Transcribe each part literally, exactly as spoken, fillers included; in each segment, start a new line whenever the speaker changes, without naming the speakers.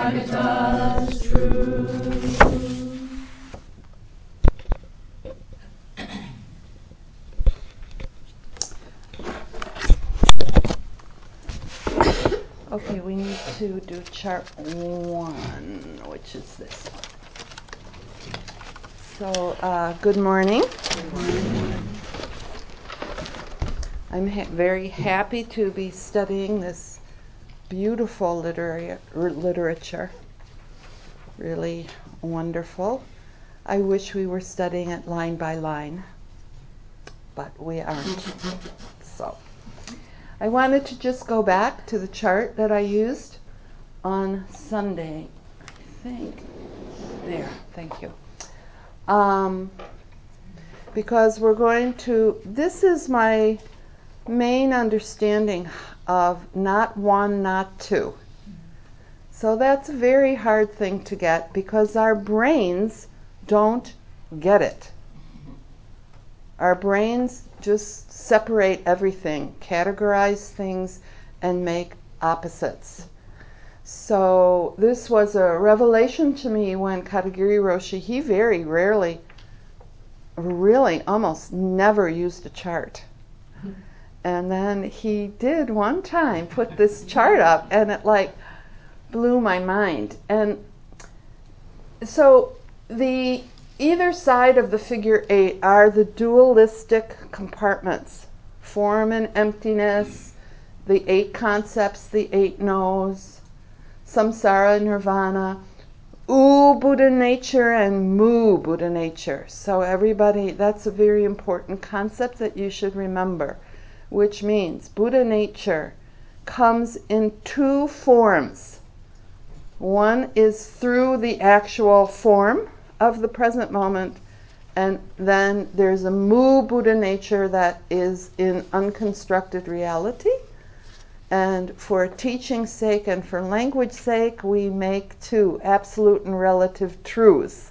Caritas true.
Okay, we need to do chart one, which is this one. So, uh, good morning.
Good morning.
I'm ha- very happy to be studying this beautiful literary r- literature. Really wonderful. I wish we were studying it line by line, but we aren't. So, I wanted to just go back to the chart that I used on Sunday, I think. There, thank you. Um, because we're going to, this is my main understanding of not one, not two. So that's a very hard thing to get because our brains don't get it. Our brains just separate everything, categorize things, and make opposites. So this was a revelation to me when Katagiri Roshi, he very rarely, really almost never used a chart. And then he did one time put this chart up, and it like blew my mind. And so the either side of the figure eight are the dualistic compartments, form and emptiness, the eight concepts, the eight no's, samsara, nirvana, u Buddha nature, and mu Buddha nature. So everybody, that's a very important concept that you should remember, which means Buddha nature comes in two forms. One is through the actual form of the present moment, and then there's a mu Buddha nature that is in unconstructed reality. And for teaching's sake and for language sake, we make two, absolute and relative truths.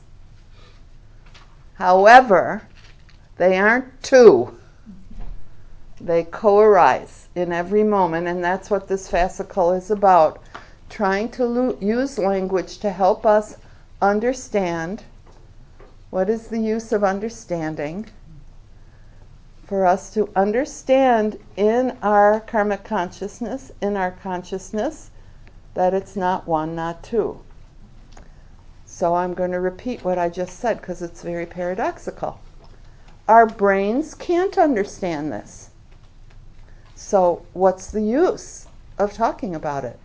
However, they aren't two. They co-arise in every moment, and that's what this fascicle is about, trying to lo- use language to help us understand. What is the use of understanding? For us to understand in our karmic consciousness, in our consciousness, that it's not one, not two. So I'm going to repeat what I just said because it's very paradoxical. Our brains can't understand this. So what's the use of talking about it?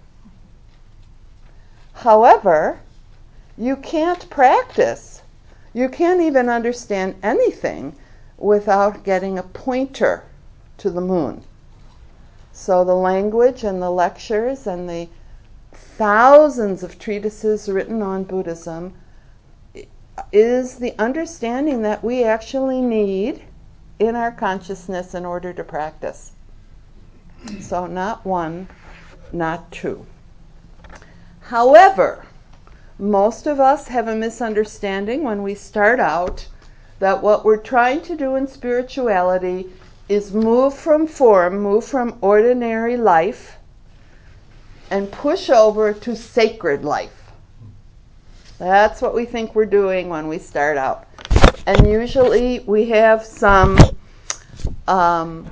However, you can't practice. You can't even understand anything without getting a pointer to the moon. So the language and the lectures and the thousands of treatises written on Buddhism is the understanding that we actually need in our consciousness in order to practice. So not one, not two. However, most of us have a misunderstanding when we start out that what we're trying to do in spirituality is move from form, move from ordinary life, and push over to sacred life. That's what we think we're doing when we start out. And usually we have some um,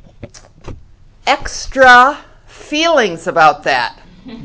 extra feelings about that.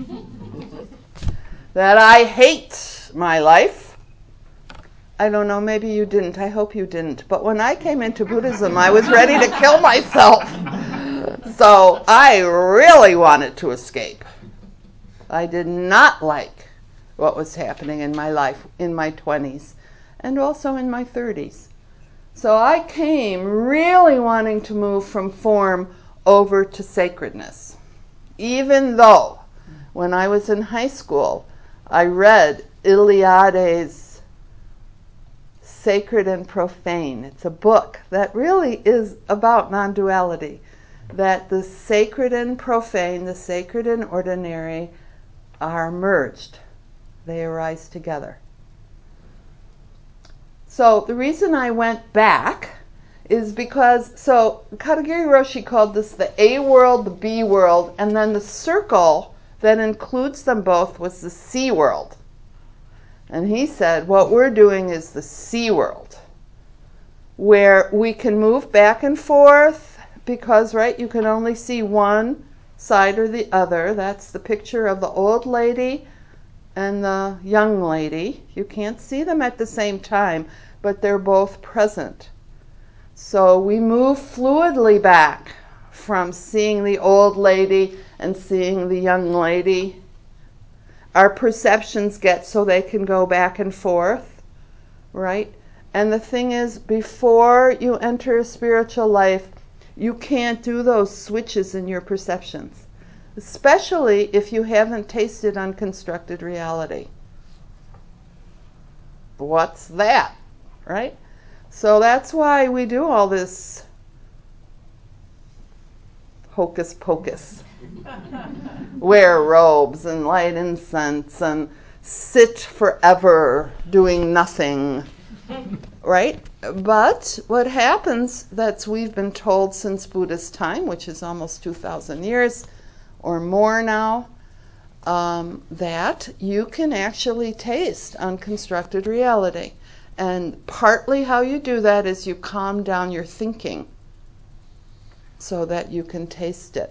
That I hate my life. I don't know, maybe you didn't. I hope you didn't. But when I came into Buddhism, I was ready to kill myself. So I really wanted to escape. I did not like what was happening in my life in my twenties and also in my thirties. So I came really wanting to move from form over to sacredness. Even though when I was in high school, I read Eliade's Sacred and Profane. It's a book that really is about non-duality, that the sacred and profane, the sacred and ordinary are merged. They arise together. So the reason I went back is because, so Katagiri Roshi called this the A world, the B world, and then the circle that includes them both was the sea world. And he said, what we're doing is the sea world, where we can move back and forth because, right, you can only see one side or the other. That's the picture of the old lady and the young lady. You can't see them at the same time, but they're both present. So we move fluidly back from seeing the old lady and seeing the young lady. Our perceptions get so they can go back and forth, right? And the thing is, before you enter a spiritual life, you can't do those switches in your perceptions, especially if you haven't tasted unconstructed reality. What's that, right? So that's why we do all this hocus pocus. Wear robes and light incense and sit forever doing nothing, right? But what happens, that's we've been told since Buddha's time, which is almost two thousand years or more now, um, that you can actually taste unconstructed reality. And partly how you do that is you calm down your thinking so that you can taste it.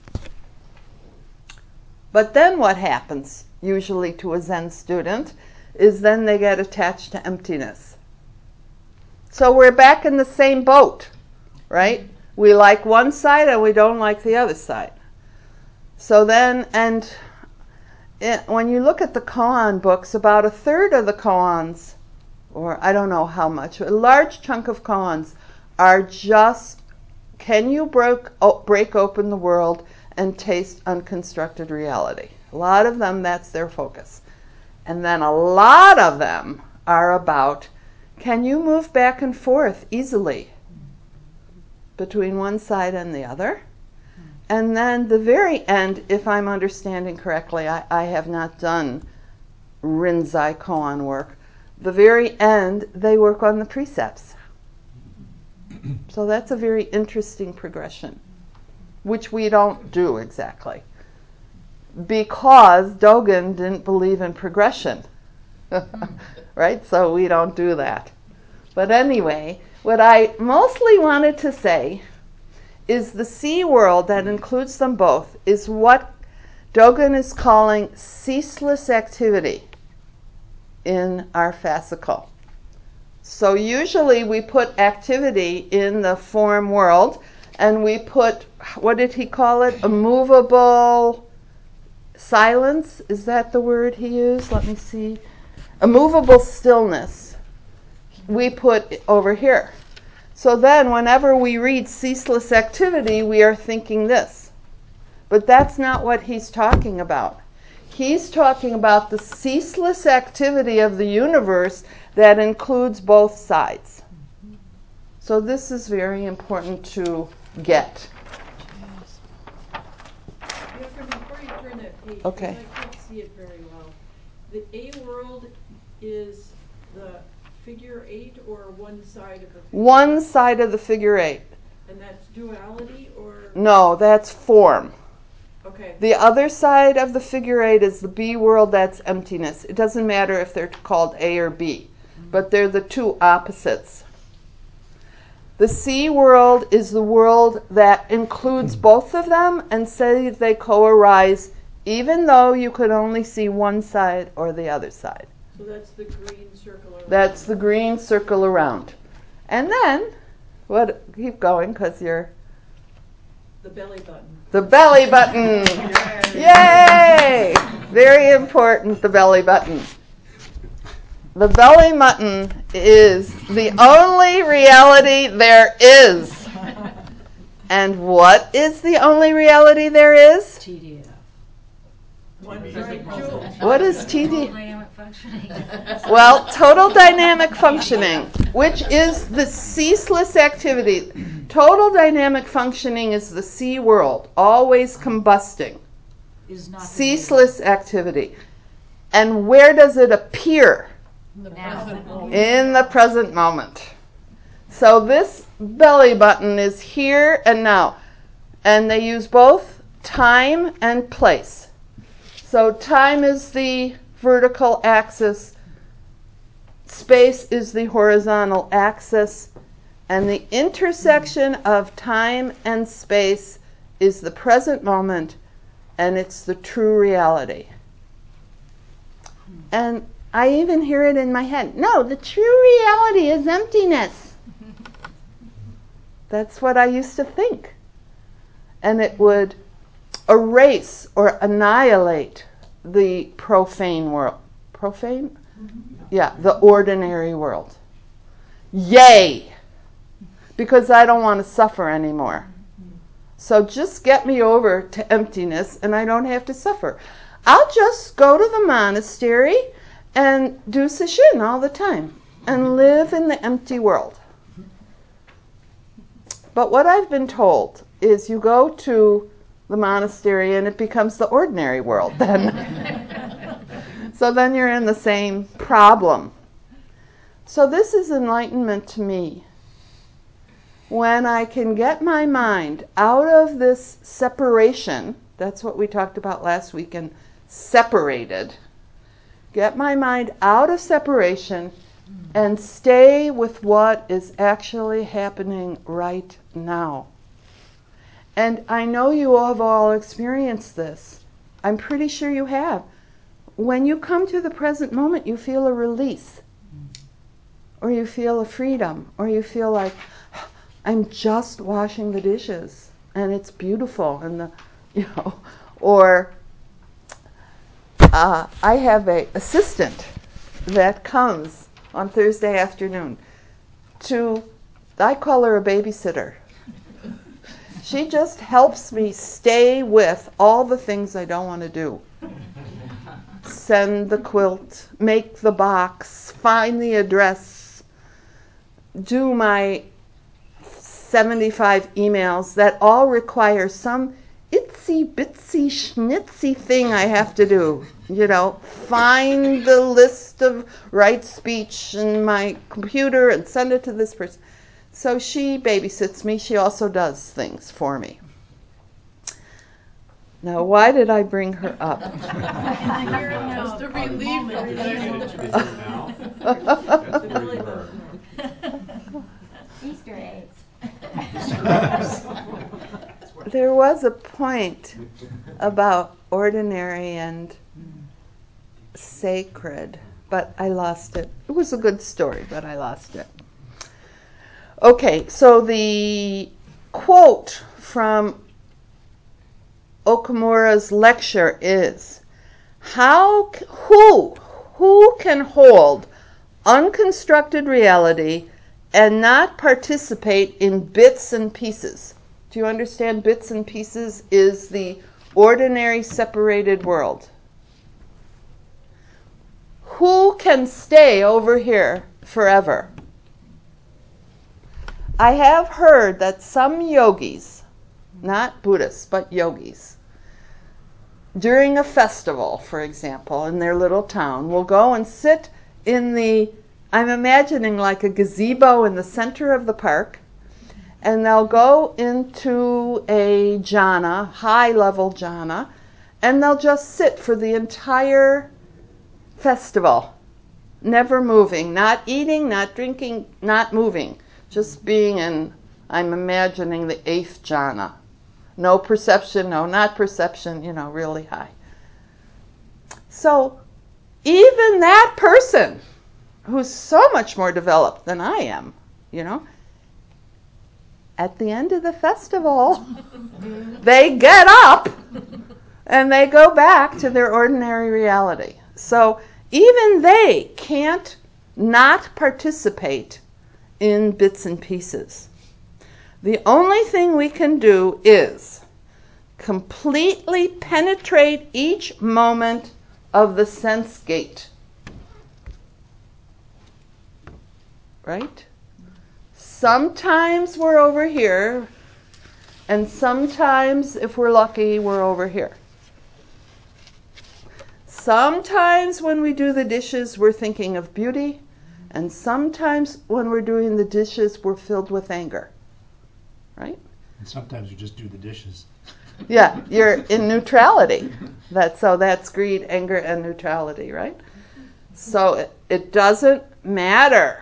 But then what happens, usually to a Zen student, is then they get attached to emptiness. So we're back in the same boat, right? We like one side and we don't like the other side. So then, and it, when you look at the koan books, about a third of the koans, or I don't know how much, a large chunk of koans are just, can you break, break open the world and taste unconstructed reality? A lot of them, that's their focus. And then a lot of them are about, can you move back and forth easily between one side and the other? And then the very end, if I'm understanding correctly, I, I have not done Rinzai koan work, the very end, they work on the precepts. So that's a very interesting progression, which we don't do exactly, because Dogen didn't believe in progression, right? So we don't do that. But anyway, what I mostly wanted to say is the sea world that includes them both is what Dogen is calling ceaseless activity in our fascicle. So usually we put activity in the form world, and we put, what did he call it? A movable silence? Is that the word he used? Let me see. A movable stillness. We put over here. So then whenever we read ceaseless activity, we are thinking this. But that's not what he's talking about. He's talking about the ceaseless activity of the universe that includes both sides. So this is very important to get.
Before you turn that page,
okay.
I can't see it very well. The A world is the figure eight or one side of the figure
One
eight?
side of the figure eight.
And that's duality or?
No, that's form.
Okay.
The other side of the figure eight is the B world, that's emptiness. It doesn't matter if they're called A or B, mm-hmm. but they're the two opposites. The C world is the world that includes both of them and say they co-arise even though you could only see one side or the other side.
So that's the green circle around.
That's the green circle around. And then, what? Keep going because you're...
The belly button.
The belly button. Yay! Very important, the belly button. The belly button is the only reality there is. And what is the only reality there is?
T D F.
What is T D F? Total dynamic functioning. Well, total dynamic functioning, which is the ceaseless activity. Total dynamic functioning is the sea world, always combusting.
Is not
ceaseless activity. And where does it appear?
In the present moment.
In the present moment. So this belly button is here and now. And they use both time and place. So time is the vertical axis, space is the horizontal axis, and the intersection of time and space is the present moment, and it's the true reality. And I even hear it in my head. No, the true reality is emptiness. That's what I used to think. And it would erase or annihilate the profane world. Profane? Yeah, the ordinary world. Yay! Because I don't want to suffer anymore. So just get me over to emptiness and I don't have to suffer. I'll just go to the monastery and do sesshin all the time and live in the empty world. But what I've been told is you go to the monastery and it becomes the ordinary world then. So then you're in the same problem. So this is enlightenment to me. When I can get my mind out of this separation, that's what we talked about last week, and separated, get my mind out of separation and stay with what is actually happening right now. And I know you all have all experienced this. I'm pretty sure you have. When you come to the present moment, you feel a release, or you feel a freedom, or you feel like, I'm just washing the dishes and it's beautiful, and the, you know, or uh, I have a assistant that comes on Thursday afternoon to, I call her a babysitter. She just helps me stay with all the things I don't want to do. Send the quilt, make the box, find the address, do my seventy-five emails that all require some itsy bitsy schnitzy thing I have to do. You know, find the list of right speech in my computer and send it to this person. So she babysits me. She also does things for me. Now, why did I bring her up?
Just a relief from the belly button.
Easter eggs.
There was a point about ordinary and sacred, but I lost it. It was a good story, but I lost it. Okay, so the quote from Okumura's lecture is, how, who, who can hold unconstructed reality and not participate in bits and pieces? Do you understand bits and pieces is the ordinary separated world? Who can stay over here forever? I have heard that some yogis, not Buddhists, but yogis, during a festival, for example, in their little town, will go and sit in the, I'm imagining like a gazebo in the center of the park, and they'll go into a jhana, high-level jhana, and they'll just sit for the entire festival, never moving, not eating, not drinking, not moving, just being in, I'm imagining the eighth jhana. No perception, no not perception, you know, really high. So even that person who's so much more developed than I am, you know, at the end of the festival, they get up and they go back to their ordinary reality. So even they can't not participate in bits and pieces. The only thing we can do is completely penetrate each moment of the sense gate. Right? Sometimes we're over here, and sometimes, if we're lucky, we're over here. Sometimes when we do the dishes, we're thinking of beauty, and sometimes when we're doing the dishes, we're filled with anger. Right?
And sometimes you just do the dishes.
Yeah, you're in neutrality. That, so that's greed, anger, and neutrality, right? So it, it doesn't matter.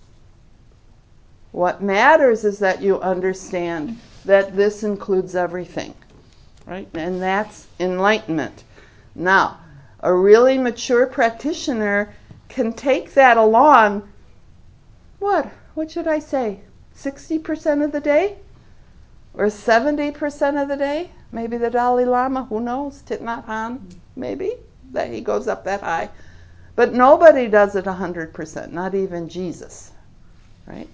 What matters is that you understand that this includes everything, right? And that's enlightenment. Now, a really mature practitioner can take that along, what? What should I say? sixty percent of the day? Or seventy percent of the day? Maybe the Dalai Lama, who knows? Thich Nhat Hanh, maybe? That he goes up that high. But nobody does it one hundred percent, not even Jesus, right?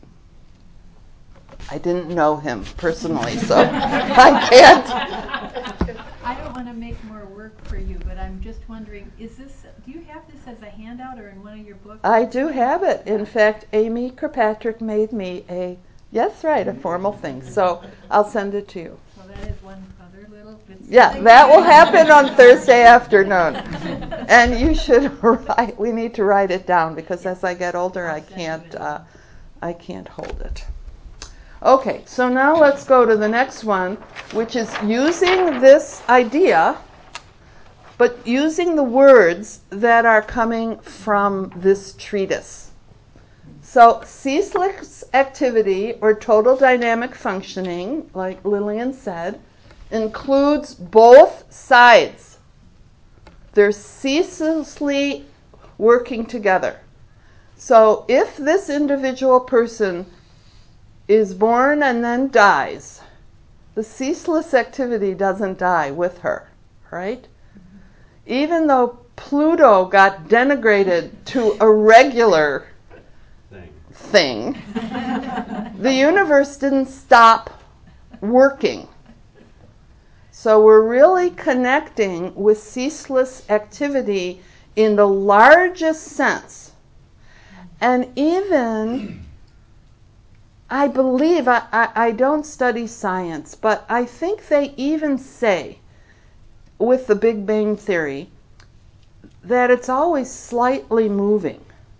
I didn't know him personally, so I can't.
I don't want to make more work for you, but I'm just wondering, is this, do you have this as a handout or in one of your books?
I do have it. In fact, Amy Kirkpatrick made me a, yes, right, a formal thing. So I'll send it to you.
So that is one other little bit.
Yeah, that will happen on Thursday afternoon. And you should write, we need to write it down because as I get older, I can't, uh, I can't hold it. Okay, so now let's go to the next one, which is using this idea, but using the words that are coming from this treatise. So ceaseless activity or total dynamic functioning, like Lillian said, includes both sides. They're ceaselessly working together. So if this individual person is born and then dies, the ceaseless activity doesn't die with her, right? Even though Pluto got denigrated to a regular thing, the universe didn't stop working. So we're really connecting with ceaseless activity in the largest sense. And even I believe, I, I, I don't study science, but I think they even say, with the Big Bang Theory, that it's always slightly moving.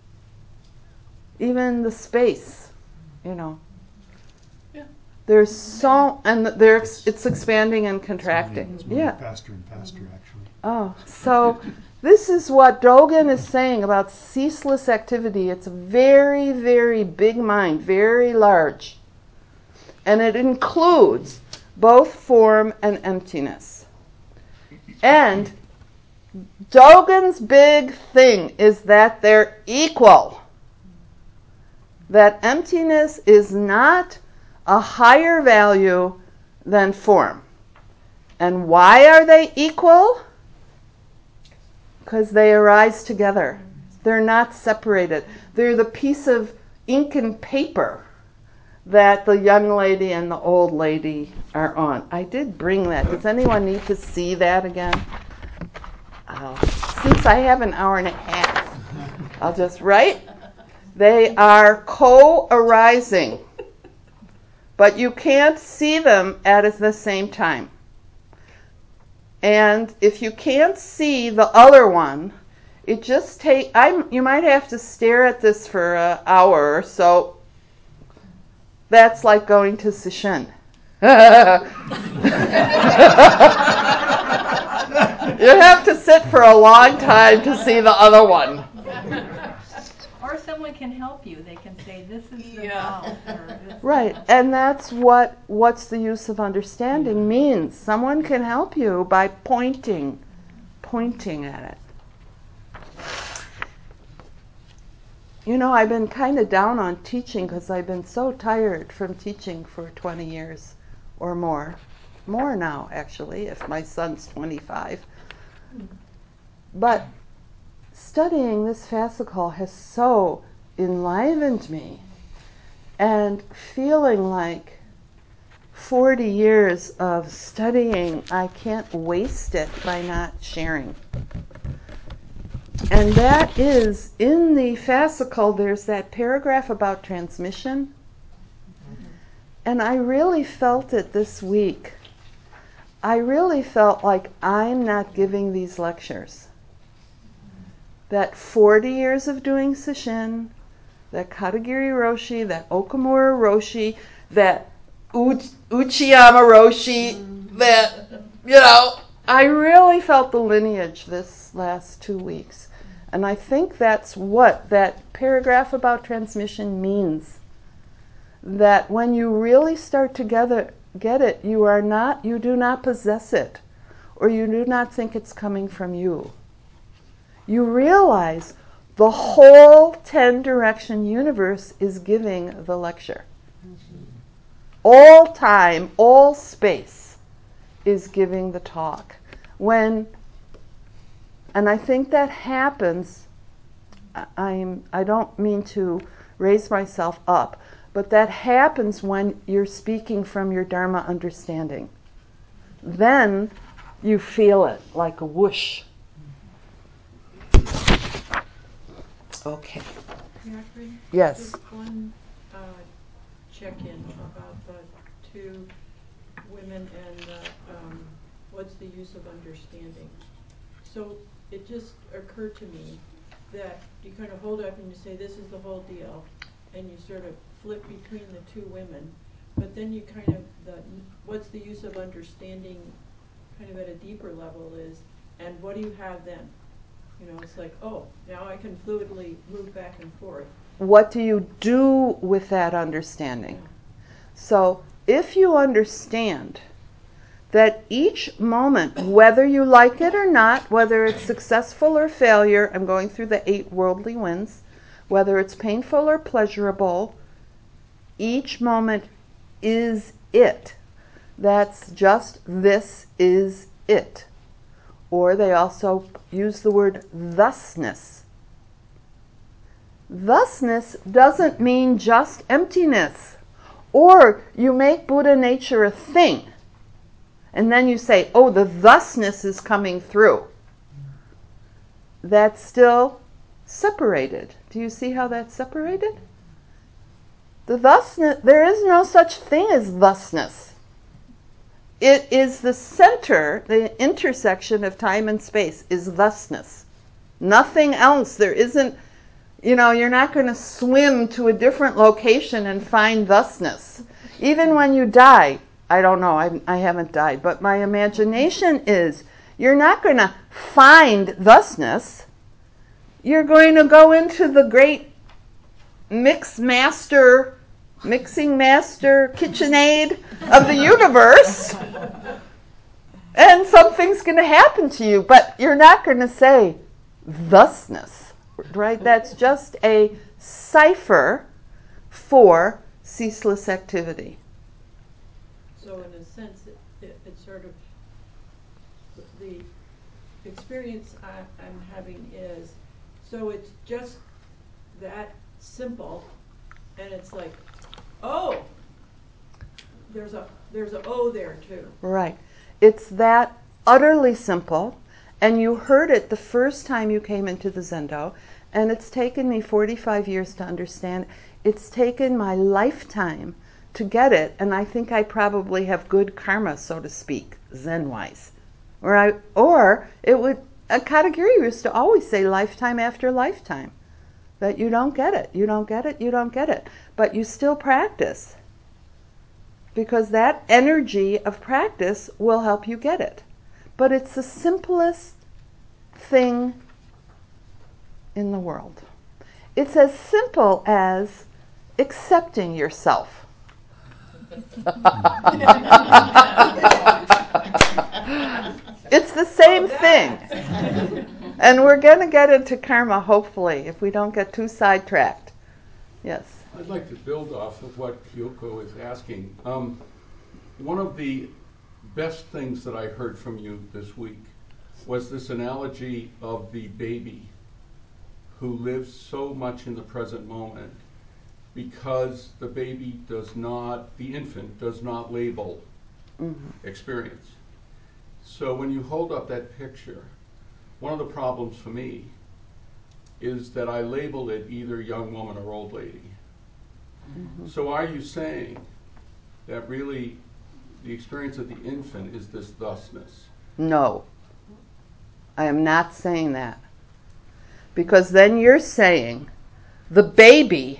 Even the space, you know.
Yeah.
There's so, and there's, it's expanding and contracting.
It's moving
Yeah.
faster and faster, actually.
Oh, so this is what Dogen is saying about ceaseless activity. It's a very, very big mind, very large. And it includes both form and emptiness. And Dogen's big thing is that they're equal. That emptiness is not a higher value than form. And why are they equal? Because they arise together. They're not separated. They're the piece of ink and paper that the young lady and the old lady are on. I did bring that. Does anyone need to see that again? Oh, since I have an hour and a half, I'll just write. They are co-arising, but you can't see them at the same time. And if you can't see the other one, it just take. I'm. You might have to stare at this for an hour or so. That's like going to Sesshin. You have to sit for a long time to see the other one.
Or someone can help you. They can say, this is the
Yeah.
mouth. Or this
Right, and that's what what's the use of understanding means. Someone can help you by pointing, pointing at it. You know, I've been kind of down on teaching because I've been so tired from teaching for twenty years or more. More now, actually, if my son's twenty-five. But studying this fascicle has so enlivened me. And feeling like forty years of studying, I can't waste it by not sharing. And that is, in the fascicle, there's that paragraph about transmission. And I really felt it this week. I really felt like I'm not giving these lectures. That forty years of doing Sesshin, that Katagiri Roshi, that Okamura Roshi, that Uch- Uchiyama Roshi, that you know, I really felt the lineage this last two weeks. And I think that's what that paragraph about transmission means. That when you really start to gather, get it, you are not, you do not possess it, or you do not think it's coming from you. You realize the whole ten-direction universe is giving the lecture. All time, all space is giving the talk. When, and I think that happens, I'm, I don't mean to raise myself up, but that happens when you're speaking from your Dharma understanding. Then you feel it like a whoosh. Okay.
Catherine?
Yes.
Just one uh, check-in about the two women and uh, um, what's the use of understanding. So it just occurred to me that you kind of hold up and you say, this is the whole deal, and you sort of flip between the two women, but then you kind of, the what's the use of understanding kind of at a deeper level is, and what do you have then? You know, it's like, oh, now I can fluidly move back and forth.
What do you do with that understanding? So if you understand that each moment, whether you like it or not, whether it's successful or failure, I'm going through the eight worldly winds, whether it's painful or pleasurable, each moment is it. That's just, this is it. Or they also use the word thusness. Thusness doesn't mean just emptiness. Or you make Buddha nature a thing. And then you say, oh, the thusness is coming through. That's still separated. Do you see how that's separated? The thusness, there is no such thing as thusness. It is the center, the intersection of time and space is thusness. Nothing else. There isn't, you know, you're not going to swim to a different location and find thusness. Even when you die, I don't know, I, I haven't died, but my imagination is, you're not going to find thusness. You're going to go into the great mix master, mixing master, KitchenAid of the universe, and something's going to happen to you, but you're not going to say thusness, right? That's just a cipher for ceaseless activity.
So in a sense, it, it, it's sort of, the experience I, I'm having is, so it's just that simple, and it's like, oh, there's a there's a O there too.
Right. It's that utterly simple, and you heard it the first time you came into the Zendo, and it's taken me forty-five years to understand. It's taken my lifetime to get it, and I think I probably have good karma, so to speak, Zen-wise. Or, I, or it would, a Katagiri used to always say lifetime after lifetime, that you don't get it, you don't get it, you don't get it. But you still practice, because that energy of practice will help you get it. But it's the simplest thing in the world. It's as simple as accepting yourself. It's the same thing. And we're going to get into karma, hopefully, if we don't get too sidetracked. Yes.
I'd like to build off of what Kyoko is asking. Um, one of the best things that I heard from you this week was this analogy of the baby who lives so much in the present moment because the baby does not, the infant does not label mm-hmm. experience. So when you hold up that picture, one of the problems for me is that I label it either young woman or old lady. Mm-hmm. So are you saying that really the experience of the infant is this thusness?
No. I am not saying that. Because then you're saying the baby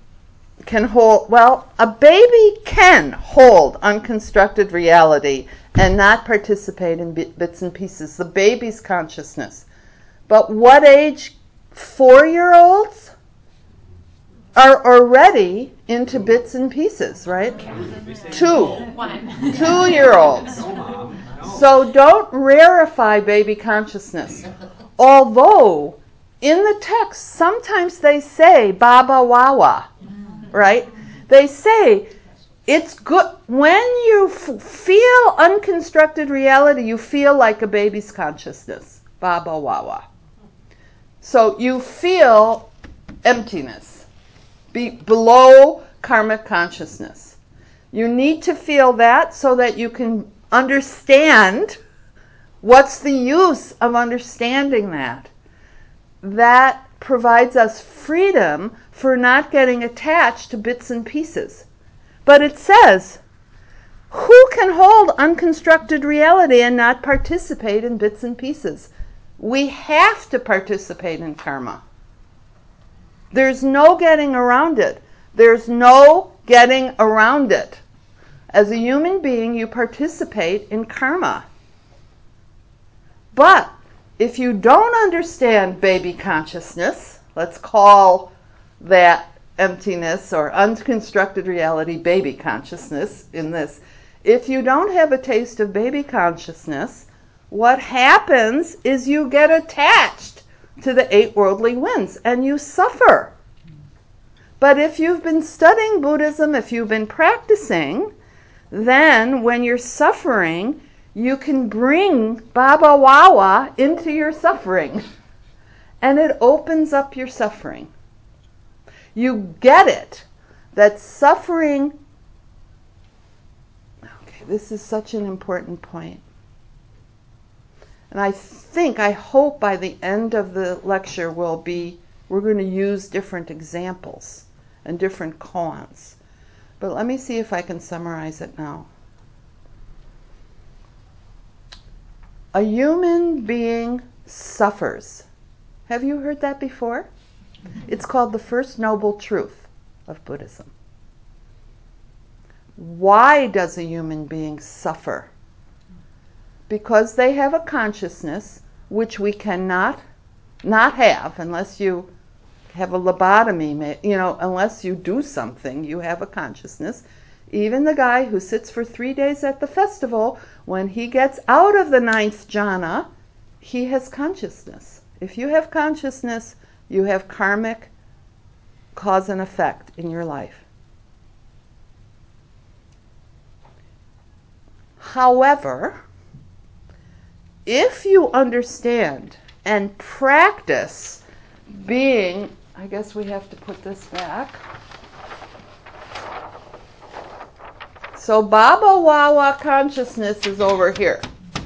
can hold, well, a baby can hold unconstructed reality and not participate in bits and pieces, the baby's consciousness. But what age? Four-year-olds are already into bits and pieces, right? Two. Two-year-olds. So don't rarefy baby consciousness. Although, in the text, sometimes they say Baba Wawa, right? They say it's good when you f- feel unconstructed reality, you feel like a baby's consciousness, Baba Wawa. So you feel emptiness, be below karmic consciousness. You need to feel that so that you can understand. What's the use of understanding that? That provides us freedom for not getting attached to bits and pieces. But it says, who can hold unconstructed reality and not participate in bits and pieces? We have to participate in karma. There's no getting around it. There's no getting around it. As a human being, you participate in karma. But if you don't understand baby consciousness, let's call that emptiness or unconstructed reality baby consciousness in this. If you don't have a taste of baby consciousness, what happens is you get attached to the eight worldly winds and you suffer. But if you've been studying Buddhism, if you've been practicing, then when you're suffering, you can bring Baba Wawa into your suffering. And it opens up your suffering. You get it, that suffering... Okay, this is such an important point. And I think, I hope by the end of the lecture we'll be, we're going to use different examples and different koans. But let me see if I can summarize it now. A human being suffers. Have you heard that before? It's called the First Noble Truth of Buddhism. Why does a human being suffer? Because they have a consciousness which we cannot not have unless you have a lobotomy, you know, unless you do something, you have a consciousness. Even the guy who sits for three days at the festival, when he gets out of the ninth jhana, he has consciousness. If you have consciousness, you have karmic cause and effect in your life. However, if you understand and practice being, I guess we have to put this back. So Baba Wawa consciousness is over here.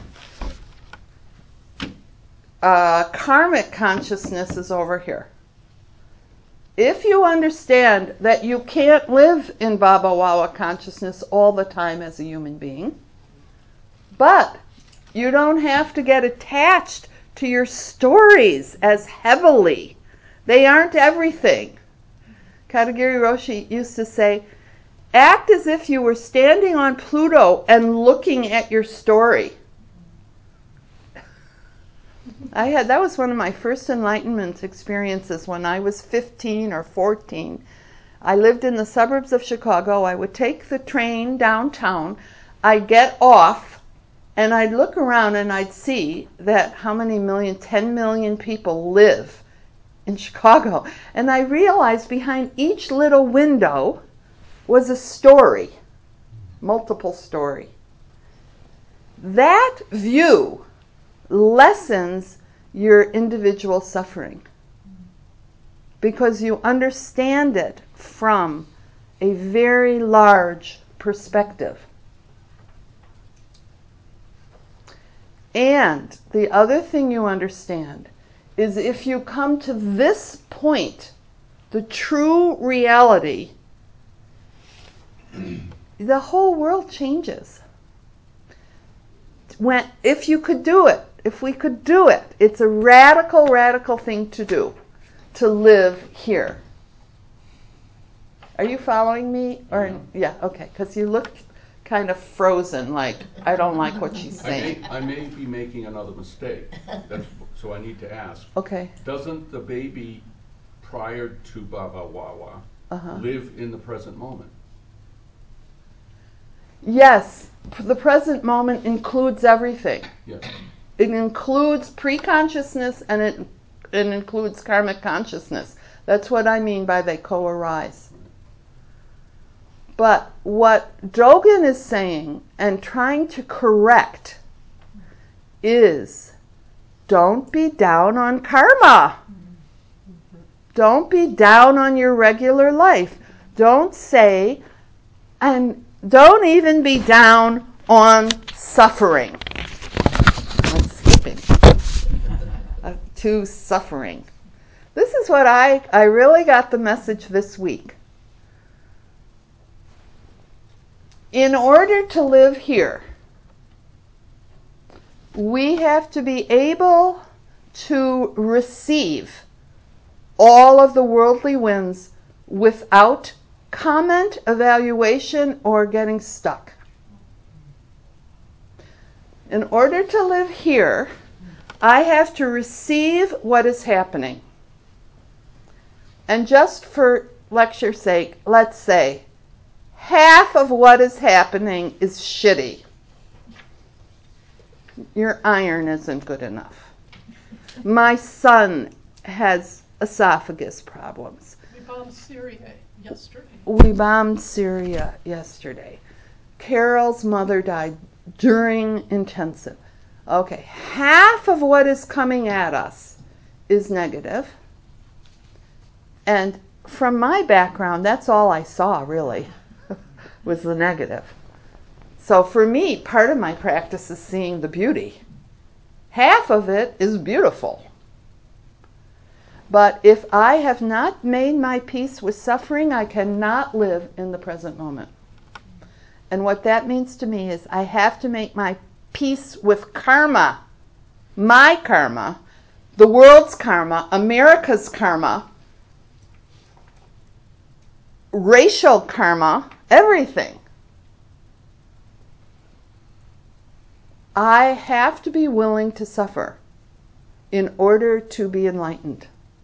Uh, karmic consciousness is over here. If you understand that you can't live in Baba Wawa consciousness all the time as a human being, but you don't have to get attached to your stories as heavily. They aren't everything. Katagiri Roshi used to say, act as if you were standing on Pluto and looking at your story. I had that was one of my first enlightenment experiences when I was fifteen or fourteen. I lived in the suburbs of Chicago. I would take the train downtown. I'd get off and I'd look around and I'd see that how many million, ten million people live in Chicago. And I realized behind each little window was a story, multiple story. That view lessens your individual suffering because you understand it from a very large perspective. And the other thing you understand is if you come to this point, the true reality, the whole world changes. When, if you could do it, if we could do it, it's a radical, radical thing to do, to live here. Are you following me? Or yeah, okay, because you looked kind of frozen, like, I don't like what she's
I may,
saying.
I may be making another mistake, That's, so I need to ask.
Okay.
Doesn't the baby prior to Baba Wawa
Uh-huh.
live in the present moment?
Yes, the present moment includes everything.
Yes.
It includes pre-consciousness and it, it includes karmic consciousness. That's what I mean by they co-arise. But what Dogen is saying and trying to correct is don't be down on karma. Don't be down on your regular life. Don't say, and don't even be down on suffering. I'm skipping uh, to suffering. This is what I, I really got the message this week. In order to live here, we have to be able to receive all of the worldly winds without comment, evaluation, or getting stuck. In order to live here, I have to receive what is happening. And just for lecture's sake, let's say half of what is happening is shitty. Your iron isn't good enough. My son has esophagus problems.
We bombed Syria yesterday.
We bombed Syria yesterday. Carol's mother died during intensive. Okay, half of what is coming at us is negative. And from my background, that's all I saw, really, was the negative. So for me, part of my practice is seeing the beauty. Half of it is beautiful. But if I have not made my peace with suffering, I cannot live in the present moment. And what that means to me is I have to make my peace with karma, my karma, the world's karma, America's karma, racial karma, everything. I have to be willing to suffer in order to be enlightened.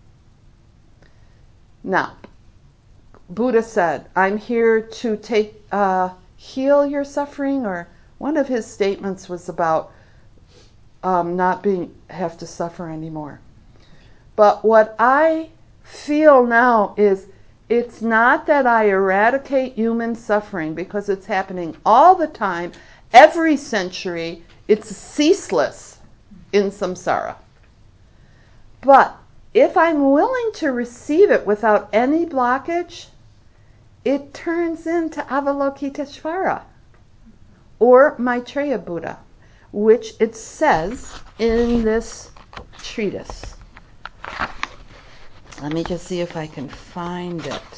Now, Buddha said, I'm here to take, uh, heal your suffering, or one of his statements was about um, not being have to suffer anymore. But what I feel now is it's not that I eradicate human suffering, because it's happening all the time, every century. It's ceaseless in samsara. But if I'm willing to receive it without any blockage, it turns into Avalokiteshvara, or Maitreya Buddha, which it says in this treatise. Let me just see if I can find it.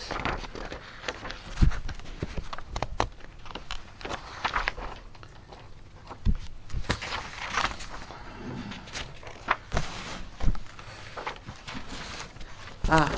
Ah.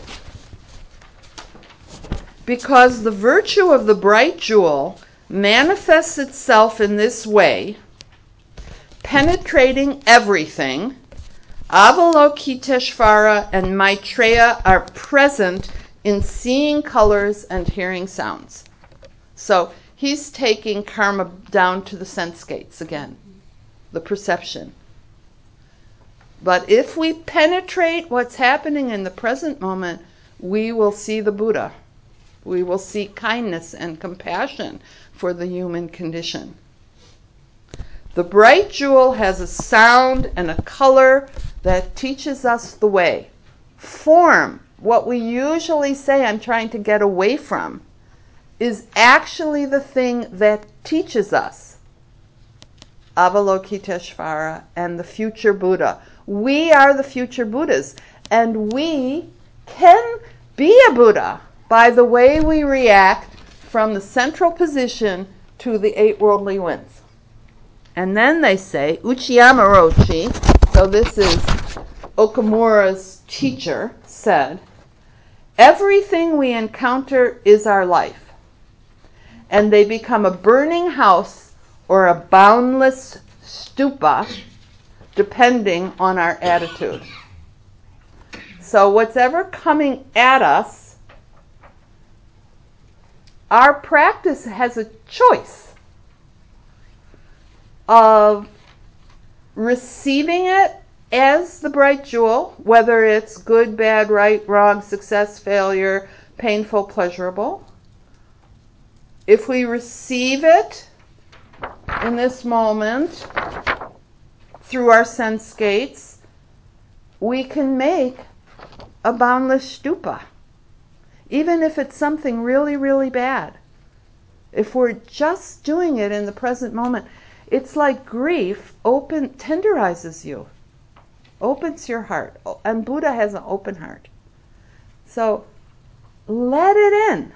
Because the virtue of the bright jewel manifests itself in this way, penetrating everything, Avalokiteshvara and Maitreya are present in seeing colors and hearing sounds. So he's taking karma down to the sense gates again, the perception. But if we penetrate what's happening in the present moment, we will see the Buddha. We will see kindness and compassion for the human condition. The bright jewel has a sound and a color that teaches us the way. Form, what we usually say I'm trying to get away from, is actually the thing that teaches us. Avalokiteshvara and the future Buddha. We are the future Buddhas, and we can be a Buddha by the way we react from the central position to the eight worldly winds. And then they say, Uchiyama Roshi, so this is Okamura's teacher, said, everything we encounter is our life. and they become a burning house or a boundless stupa, depending on our attitude. So whatever coming at us, our practice has a choice of receiving it as the bright jewel, whether it's good, bad, right, wrong, success, failure, painful, pleasurable. If we receive it in this moment through our sense gates, we can make a boundless stupa, even if it's something really, really bad. If we're just doing it in the present moment, it's like grief open tenderizes you, opens your heart, and Buddha has an open heart. So let it in.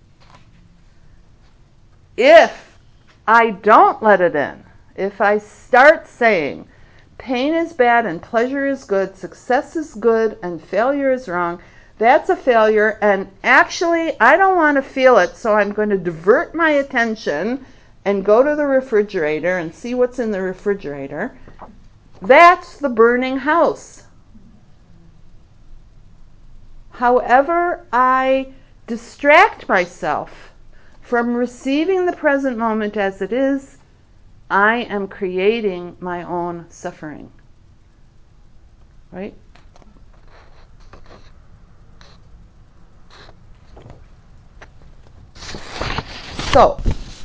If I don't let it in, if I start saying pain is bad and pleasure is good, success is good and failure is wrong, that's a failure, and actually I don't want to feel it, so I'm going to divert my attention and go to the refrigerator and see what's in the refrigerator. That's the burning house. However, I distract myself from receiving the present moment as it is, I am creating my own suffering. Right? So,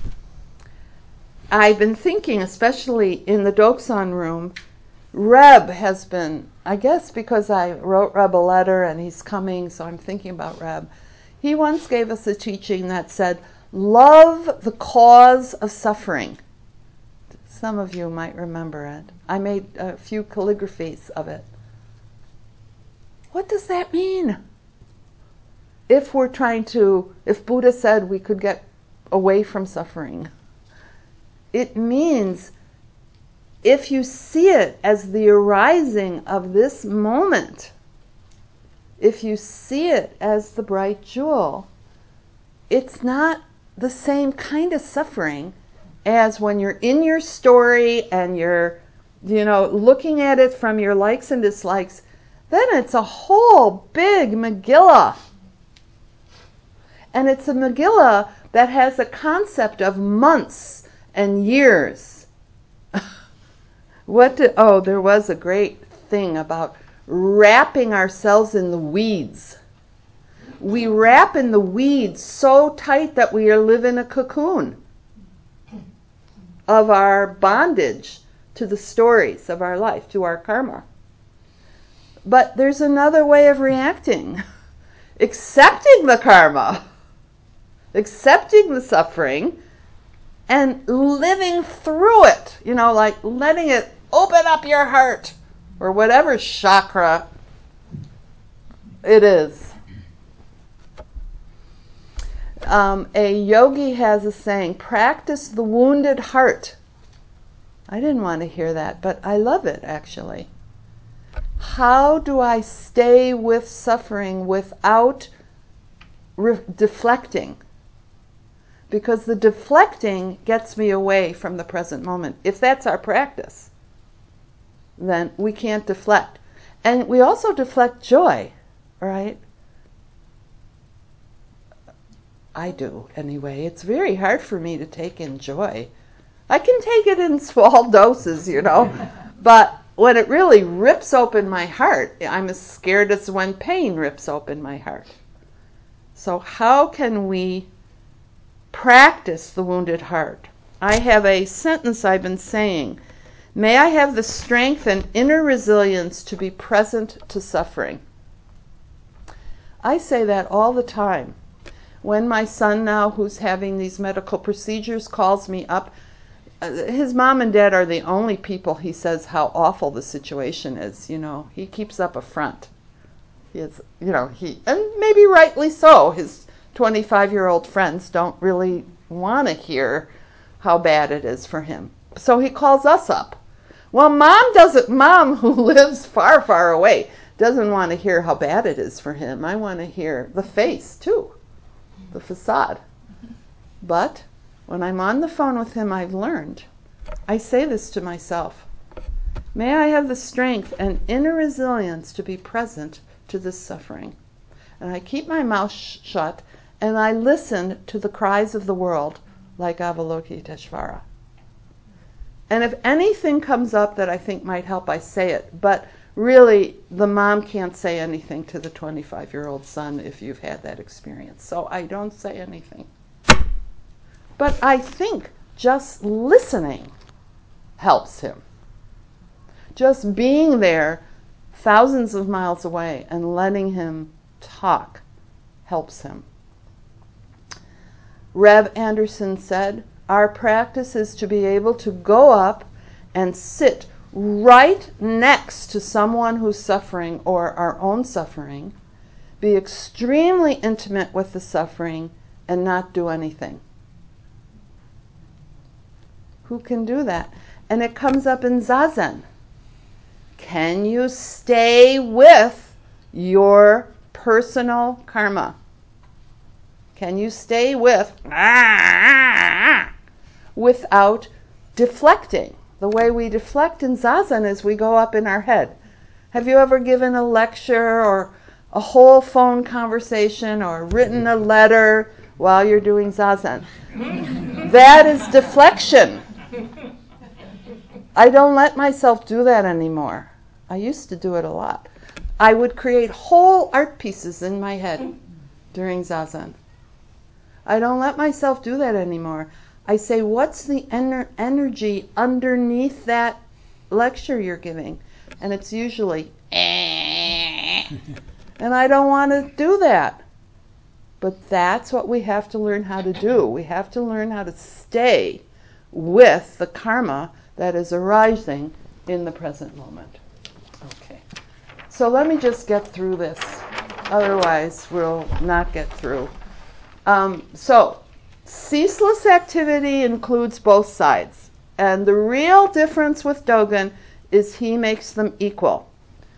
I've been thinking, especially in the Doksan room, Reb has been, I guess because I wrote Reb a letter and he's coming, so I'm thinking about Reb. He once gave us a teaching that said, love the cause of suffering. Some of you might remember it. I made a few calligraphies of it. What does that mean? If we're trying to, if Buddha said we could get away from suffering, it means if you see it as the arising of this moment, if you see it as the bright jewel, it's not the same kind of suffering as when you're in your story and you're, you know, looking at it from your likes and dislikes. Then it's a whole big Megillah. And it's a Megillah that has a concept of months and years. What did, oh, there was a great thing about wrapping ourselves in the weeds. We wrap in the weeds so tight that we live in a cocoon of our bondage to the stories of our life, to our karma. But there's another way of reacting. Accepting the karma, accepting the suffering, and living through it. You know, like letting it open up your heart, or whatever chakra it is. Um, a yogi has a saying, practice the wounded heart. I didn't want to hear that, but I love it actually. How do I stay with suffering without re- deflecting? Because the deflecting gets me away from the present moment. If that's our practice, then we can't deflect. And we also deflect joy, right? I do, anyway. It's very hard for me to take in joy. I can take it in small doses, you know, but when it really rips open my heart, I'm as scared as when pain rips open my heart. So how can we practice the wounded heart? I have a sentence I've been saying. May I have the strength and inner resilience to be present to suffering. I say that all the time. When my son now, who's having these medical procedures, calls me up, uh, his mom and dad are the only people he says how awful the situation is. You know, he keeps up a front. He is, you know, he, and maybe rightly so, his twenty-five-year-old friends don't really want to hear how bad it is for him. So he calls us up. Well, mom doesn't, mom who lives far, far away, doesn't want to hear how bad it is for him. I want to hear the face, too, the facade. But When I'm on the phone with him, I've learned. I say this to myself. May I have the strength and inner resilience to be present to this suffering. And I keep my mouth sh- shut and I listen to the cries of the world like Avalokiteshvara. And if anything comes up that I think might help, I say it. But really, the mom can't say anything to the twenty-five-year-old son if you've had that experience. So I don't say anything. But I think just listening helps him. Just being there thousands of miles away and letting him talk helps him. Rev Anderson said, our practice is to be able to go up and sit right next to someone who's suffering or our own suffering, be extremely intimate with the suffering, and not do anything. Who can do that? And it comes up in Zazen. Can you stay with your personal karma? Can you stay with without deflecting? The way we deflect in Zazen is we go up in our head. Have you ever given a lecture or a whole phone conversation or written a letter while you're doing Zazen? That is deflection. I don't let myself do that anymore. I used to do it a lot. I would create whole art pieces in my head during Zazen. I don't let myself do that anymore. I say, what's the ener- energy underneath that lecture you're giving? And it's usually, eh. And I don't want to do that. But that's what we have to learn how to do. We have to learn how to stay with the karma that is arising in the present moment. Okay. So let me just get through this. Otherwise, we'll not get through. Um, so, ceaseless activity includes both sides. And the real difference with Dogen is he makes them equal.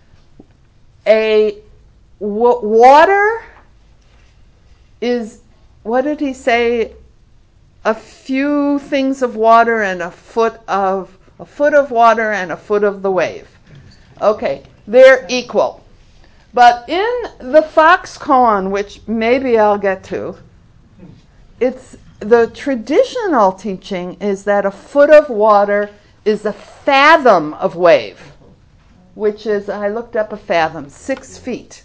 A w- water is, what did he say? A few things of water and a foot of a foot of water and a foot of the wave. Okay, they're equal. But in the Fox koan, which maybe I'll get to, it's the traditional teaching is that a foot of water is a fathom of wave, which is, I looked up a fathom, six feet.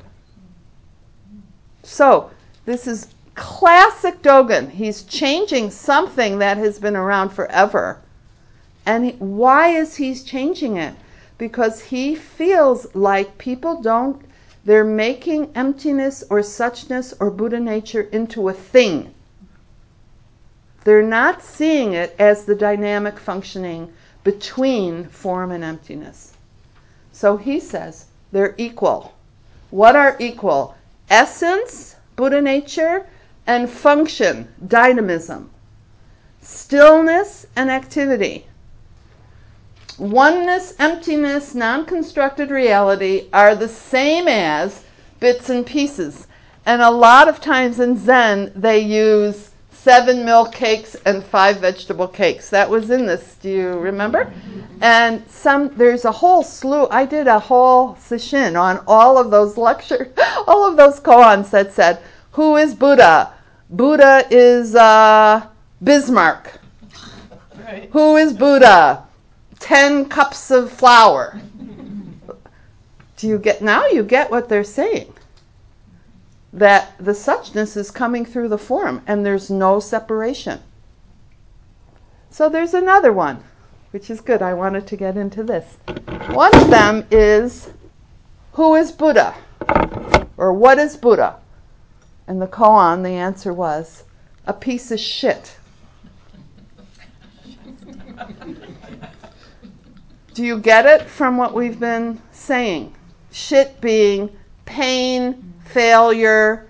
So this is classic Dogen. He's changing something that has been around forever. And he, why is he changing it? Because he feels like people don't, they're making emptiness or suchness or Buddha nature into a thing. They're not seeing it as the dynamic functioning between form and emptiness. So he says they're equal. What are equal? Essence, Buddha nature, and function, dynamism. Stillness and activity. Oneness, emptiness, non-constructed reality are the same as bits and pieces. And a lot of times in Zen, they use seven milk cakes and five vegetable cakes. That was in this, do you remember? And some there's a whole slew. I did a whole session on all of those lectures, all of those koans that said, who is Buddha? Buddha is uh, Bismarck.
Right.
Who is Buddha? Ten cups of flour. Do you get now? You get what they're saying. That the suchness is coming through the form, and there's no separation. So there's another one, which is good. I wanted to get into this. One of them is, who is Buddha? Or what is Buddha? And the koan, the answer was, a piece of shit. Do you get it from what we've been saying? Shit being pain, failure,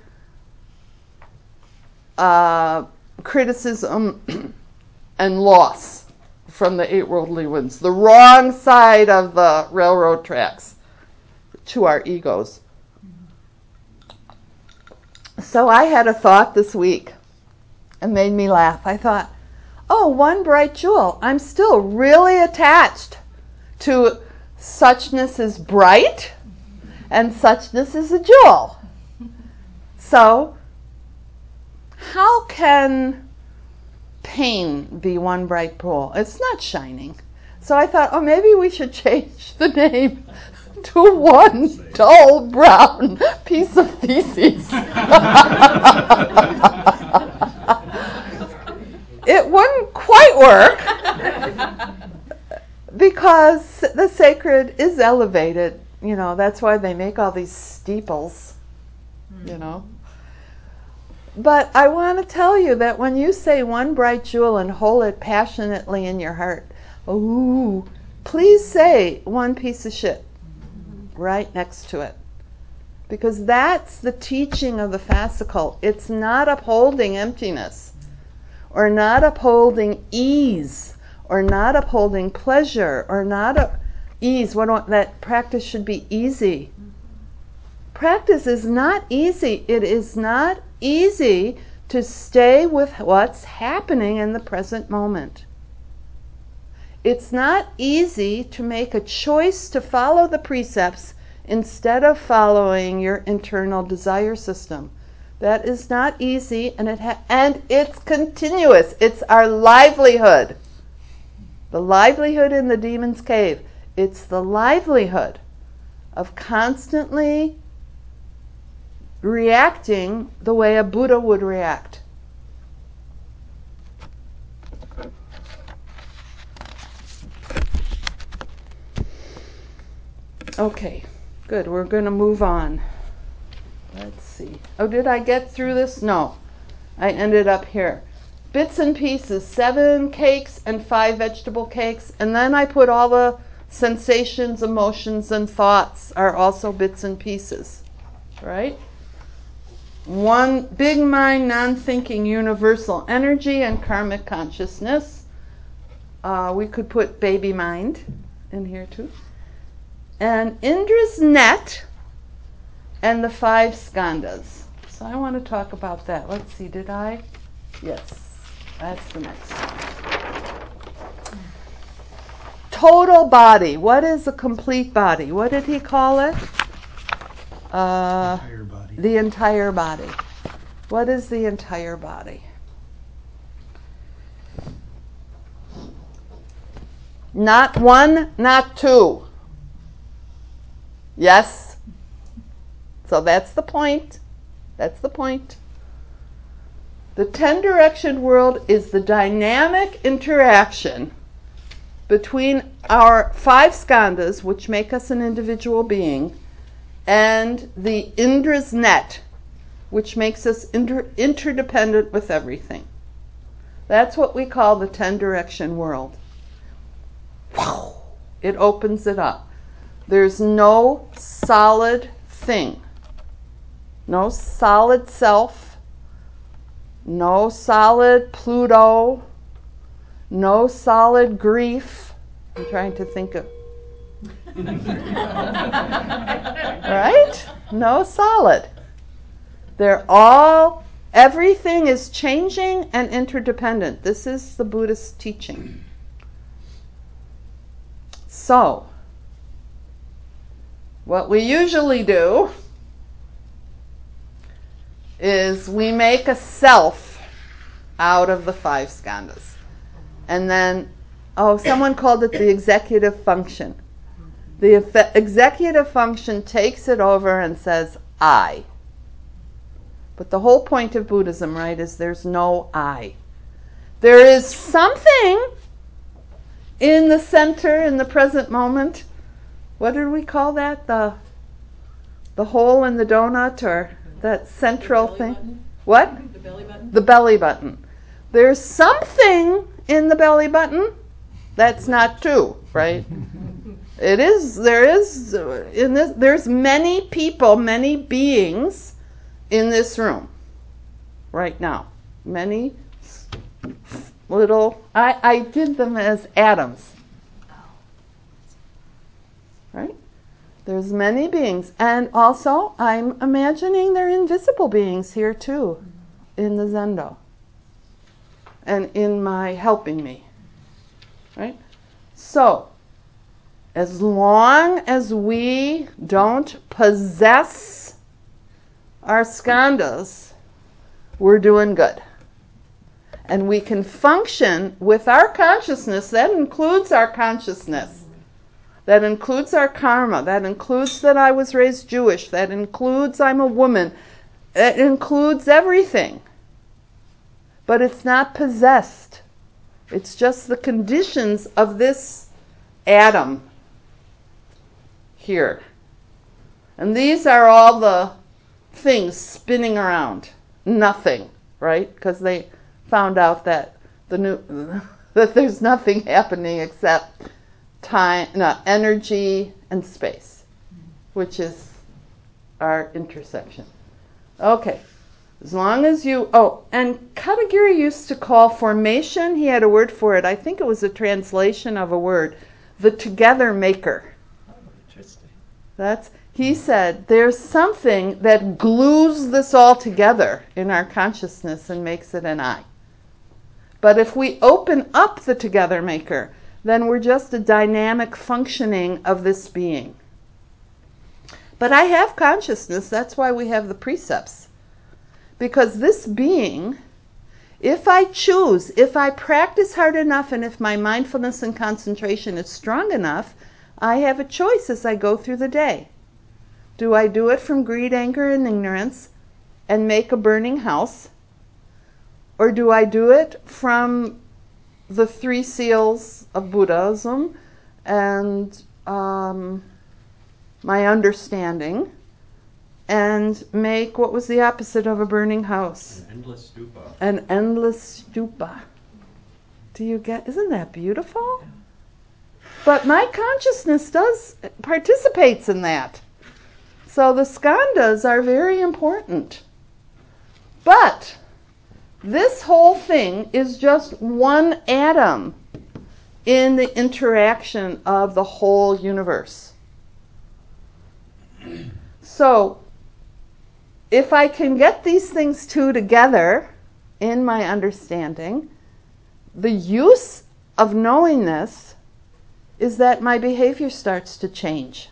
uh, criticism, and loss from the eight worldly winds. The wrong side of the railroad tracks to our egos. So I had a thought this week. It made me laugh. I thought, oh, one bright jewel. I'm still really attached to suchness is bright and suchness is a jewel. So, how can pain be one bright jewel? It's not shining. So I thought, oh, maybe we should change the name to one dull brown piece of feces. It wouldn't quite work because the sacred is elevated. You know, that's why they make all these steeples, you know. But I want to tell you that when you say one bright jewel and hold it passionately in your heart, ooh, please say one piece of shit right next to it. Because that's the teaching of the fascicle. It's not upholding emptiness, or not upholding ease, or not upholding pleasure, or not a, ease. What do, that practice should be easy. Practice is not easy. It is not easy to stay with what's happening in the present moment. It's not easy to make a choice to follow the precepts instead of following your internal desire system. That is not easy, and it ha- and it's continuous. It's our livelihood. The livelihood in the demon's cave. It's the livelihood of constantly reacting the way a Buddha would react. Okay, good. We're going to move on. Let's see. Oh, did I get through this? No. I ended up here. Bits and pieces, seven cakes and five vegetable cakes. And then I put all the sensations, emotions, and thoughts are also bits and pieces. Right? One big mind, non-thinking, universal energy, and karmic consciousness. Uh, we could put baby mind in here too. And Indra's net and the five skandhas. So I want to talk about that. Let's see, did I? Yes, that's the next one. Total body. What is a complete body? What did he call it? Uh,
entire body.
The entire body. What is the entire body? Not one, not two. Yes? So that's the point. That's the point. The ten direction world is the dynamic interaction between our five skandhas, which make us an individual being, and the Indra's net, which makes us inter- interdependent with everything. That's what we call the ten direction world. It opens it up. There's no solid thing, no solid self, no solid Pluto, no solid grief. I'm trying to think of. Right? No solid. They're all, everything is changing and interdependent. This is the Buddhist teaching. So, what we usually do is we make a self out of the five skandhas. And then, oh, someone called it the executive function. The eff- executive function takes it over and says, I. But the whole point of Buddhism, right, is there's no I. There is something in the center, in the present moment. What did we call that? The the hole in the donut, or that central
The belly
thing?
button?
What?
The belly button?
The belly button. There's something in the belly button that's not two, right? It is, there is, in this, there's many people, many beings in this room right now. Many little, I, I did them as atoms. Right? There's many beings. And also, I'm imagining there are invisible beings here too, in the Zendo. and in my helping me. Right? So, as long as we don't possess our skandhas, we're doing good. And we can function with our consciousness. That includes our consciousness. That includes our karma. That includes that I was raised Jewish. That includes I'm a woman. It includes everything. But it's not possessed. It's just the conditions of this atom here. And these are all the things spinning around. Nothing, right? Because they found out that the new that there's nothing happening except time, no, energy and space, which is our intersection. Okay. As long as you, oh, and Katagiri used to call formation, he had a word for it. I think it was a translation of a word, the together maker.
Oh, interesting.
That's, he said, there's something that glues this all together in our consciousness and makes it an I. But if we open up the together maker, then we're just a dynamic functioning of this being. But I have consciousness, that's why we have the precepts. Because this being, if I choose, if I practice hard enough, and if my mindfulness and concentration is strong enough, I have a choice as I go through the day. Do I do it from greed, anger, and ignorance and make a burning house? Or do I do it from the three seals of Buddhism and um, my understanding, and make what was the opposite of a burning house?
An endless stupa.
An endless stupa. Do you get, isn't that beautiful? But my consciousness does, participates in that. So the skandhas are very important. But this whole thing is just one atom in the interaction of the whole universe. So, if I can get these things two together in my understanding, the use of knowing this is that my behavior starts to change.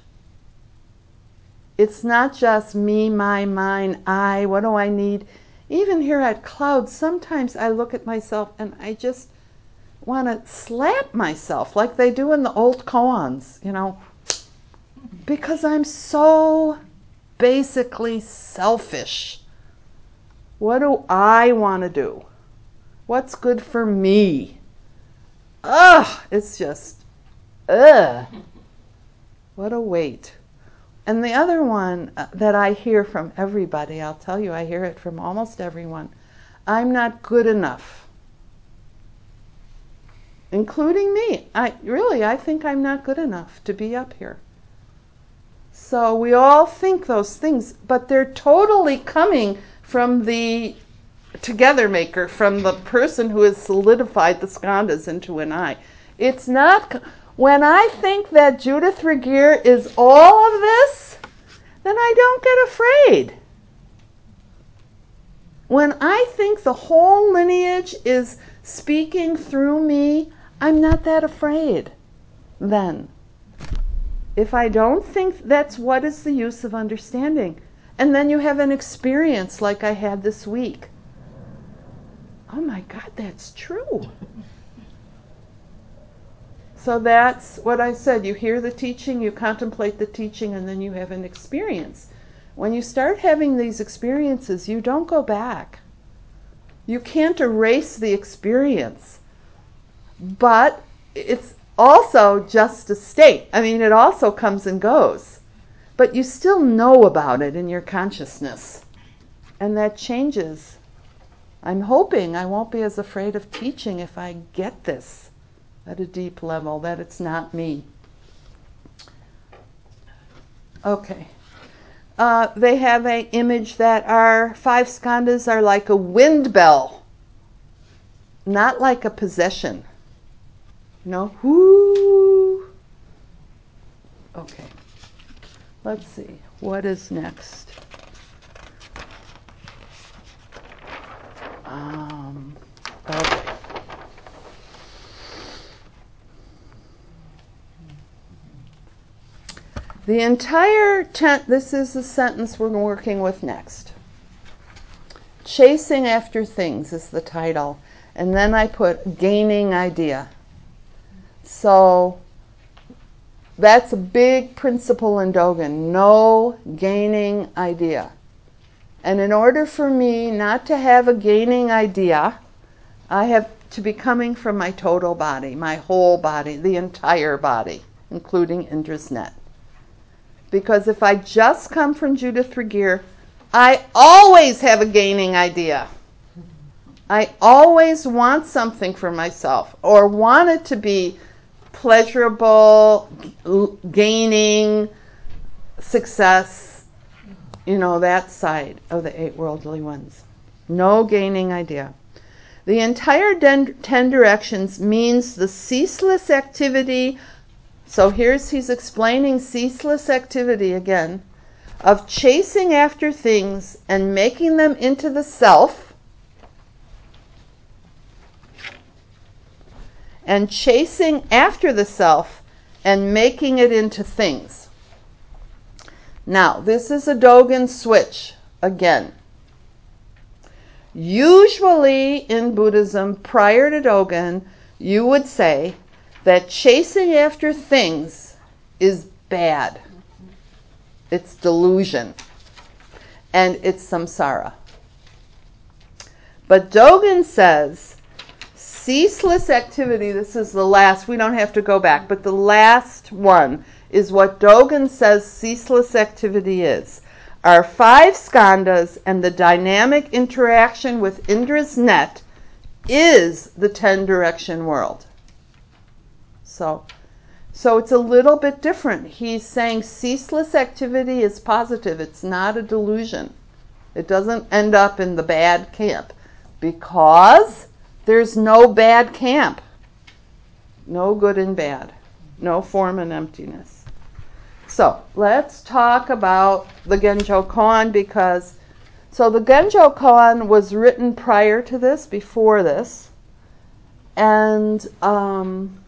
It's not just me, my, mine, I, what do I need? Even here at Cloud, sometimes I look at myself and I just want to slap myself like they do in the old koans, you know, because I'm so basically selfish. What do I want to do? What's good for me? Ugh, it's just, ugh. What a weight. And the other one that I hear from everybody, I'll tell you, I hear it from almost everyone. I'm not good enough. Including me. I really, I think I'm not good enough to be up here. So we all think those things, but they're totally coming from the together maker, from the person who has solidified the skandhas into an I. It's not, when I think that Judith Regier is all of this, then I don't get afraid. When I think the whole lineage is speaking through me, I'm not that afraid then. If I don't think, that's what is the use of understanding. And then you have an experience like I had this week. Oh my God, that's true. So that's what I said. You hear the teaching, you contemplate the teaching, and then you have an experience. When you start having these experiences, you don't go back. You can't erase the experience. But it's also just a state. I mean, it also comes and goes. But you still know about it in your consciousness. And that changes. I'm hoping I won't be as afraid of teaching if I get this at a deep level, that it's not me. Okay. Uh, they have an image that our five skandhas are like a wind bell, not like a possession. You know, whoo. Okay. Let's see. What is next? Um, okay. The entire ten- this is the sentence we're working with next. Chasing after things is the title. And then I put gaining idea. So that's a big principle in Dogen. No gaining idea. And in order for me not to have a gaining idea, I have to be coming from my total body, my whole body, the entire body, including Indra's net. Because if I just come from Judith Regier, I always have a gaining idea. I always want something for myself, or want it to be pleasurable, gaining, success, you know, that side of the eight worldly ones. No gaining idea. The entire den- ten directions means the ceaseless activity. So here's, he's explaining ceaseless activity again, of chasing after things and making them into the self, and chasing after the self and making it into things. Now, this is a Dogen switch again. Usually in Buddhism, prior to Dogen, you would say that chasing after things is bad. It's delusion. And it's samsara. But Dogen says, ceaseless activity, this is the last, we don't have to go back, but the last one is what Dogen says ceaseless activity is. Our five skandhas and the dynamic interaction with Indra's net is the ten direction world. So, so it's a little bit different. He's saying ceaseless activity is positive. It's not a delusion. It doesn't end up in the bad camp, because there's no bad camp. No good and bad. No form and emptiness. So let's talk about the Genjo Koan, because so the Genjo Koan was written prior to this, before this, and um,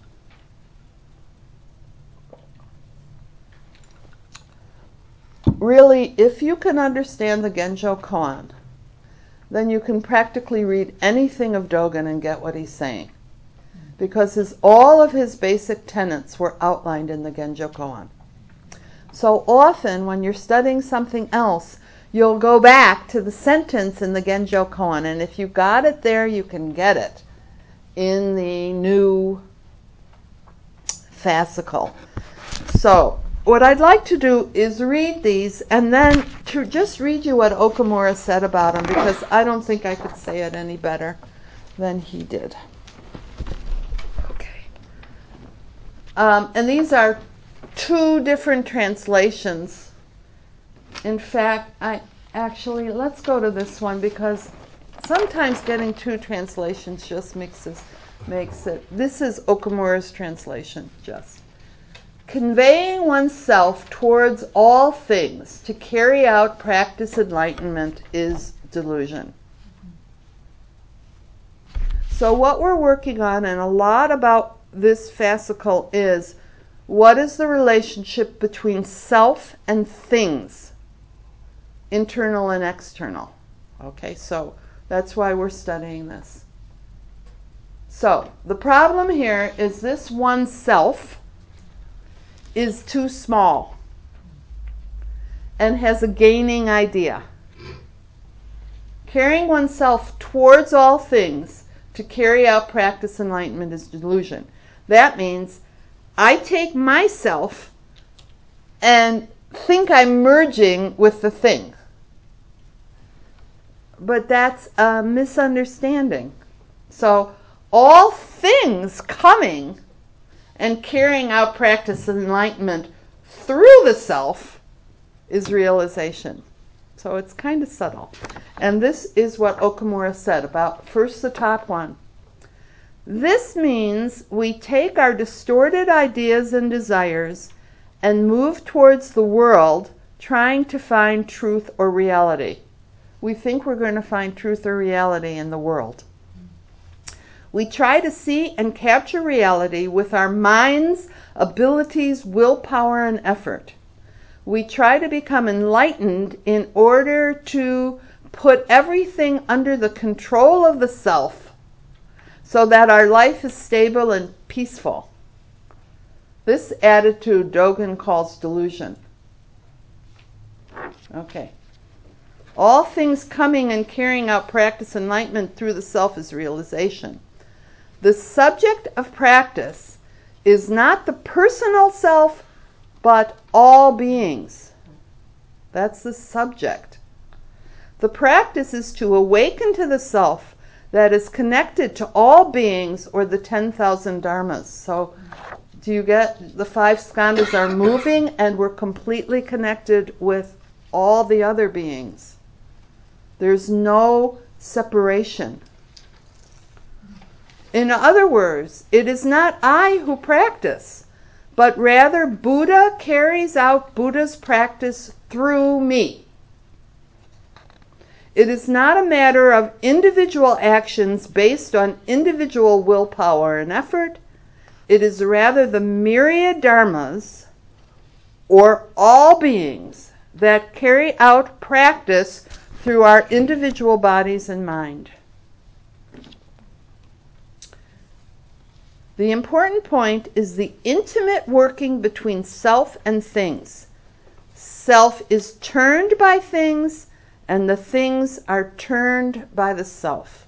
really, if you can understand the Genjo Koan, then you can practically read anything of Dogen and get what he's saying, because his, all of his basic tenets were outlined in the Genjo Koan. So often when you're studying something else, you'll go back to the sentence in the Genjo Koan, and if you got it there, you can get it in the new fascicle. So what I'd like to do is read these, and then to just read you what Okamura said about them, because I don't think I could say it any better than he did. Okay. Um, and these are two different translations. In fact, I actually, let's go to this one, because sometimes getting two translations just mixes, makes it. This is Okamura's translation, just. Conveying oneself towards all things to carry out practice enlightenment is delusion. So what we're working on, and a lot about this fascicle, is what is the relationship between self and things, internal and external. Okay, so that's why we're studying this. So the problem here is this one self is too small and has a gaining idea. Carrying oneself towards all things to carry out practice enlightenment is delusion. That means I take myself and think I'm merging with the thing. But that's a misunderstanding. So all things coming and carrying out practice of enlightenment through the self is realization. So it's kind of subtle. And this is what Okamura said about, first the top one. This means we take our distorted ideas and desires and move towards the world trying to find truth or reality. We think we're going to find truth or reality in the world. We try to see and capture reality with our minds, abilities, willpower, and effort. We try to become enlightened in order to put everything under the control of the self so that our life is stable and peaceful. This attitude Dogen calls delusion. Okay. All things coming and carrying out practice enlightenment through the self is realization. The subject of practice is not the personal self, but all beings. That's the subject. The practice is to awaken to the self that is connected to all beings, or the ten thousand dharmas. So, do you get, the five skandhas are moving and we're completely connected with all the other beings. There's no separation. In other words, it is not I who practice, but rather Buddha carries out Buddha's practice through me. It is not a matter of individual actions based on individual willpower and effort. It is rather the myriad dharmas, or all beings, that carry out practice through our individual bodies and mind. The important point is the intimate working between self and things. Self is turned by things, and the things are turned by the self.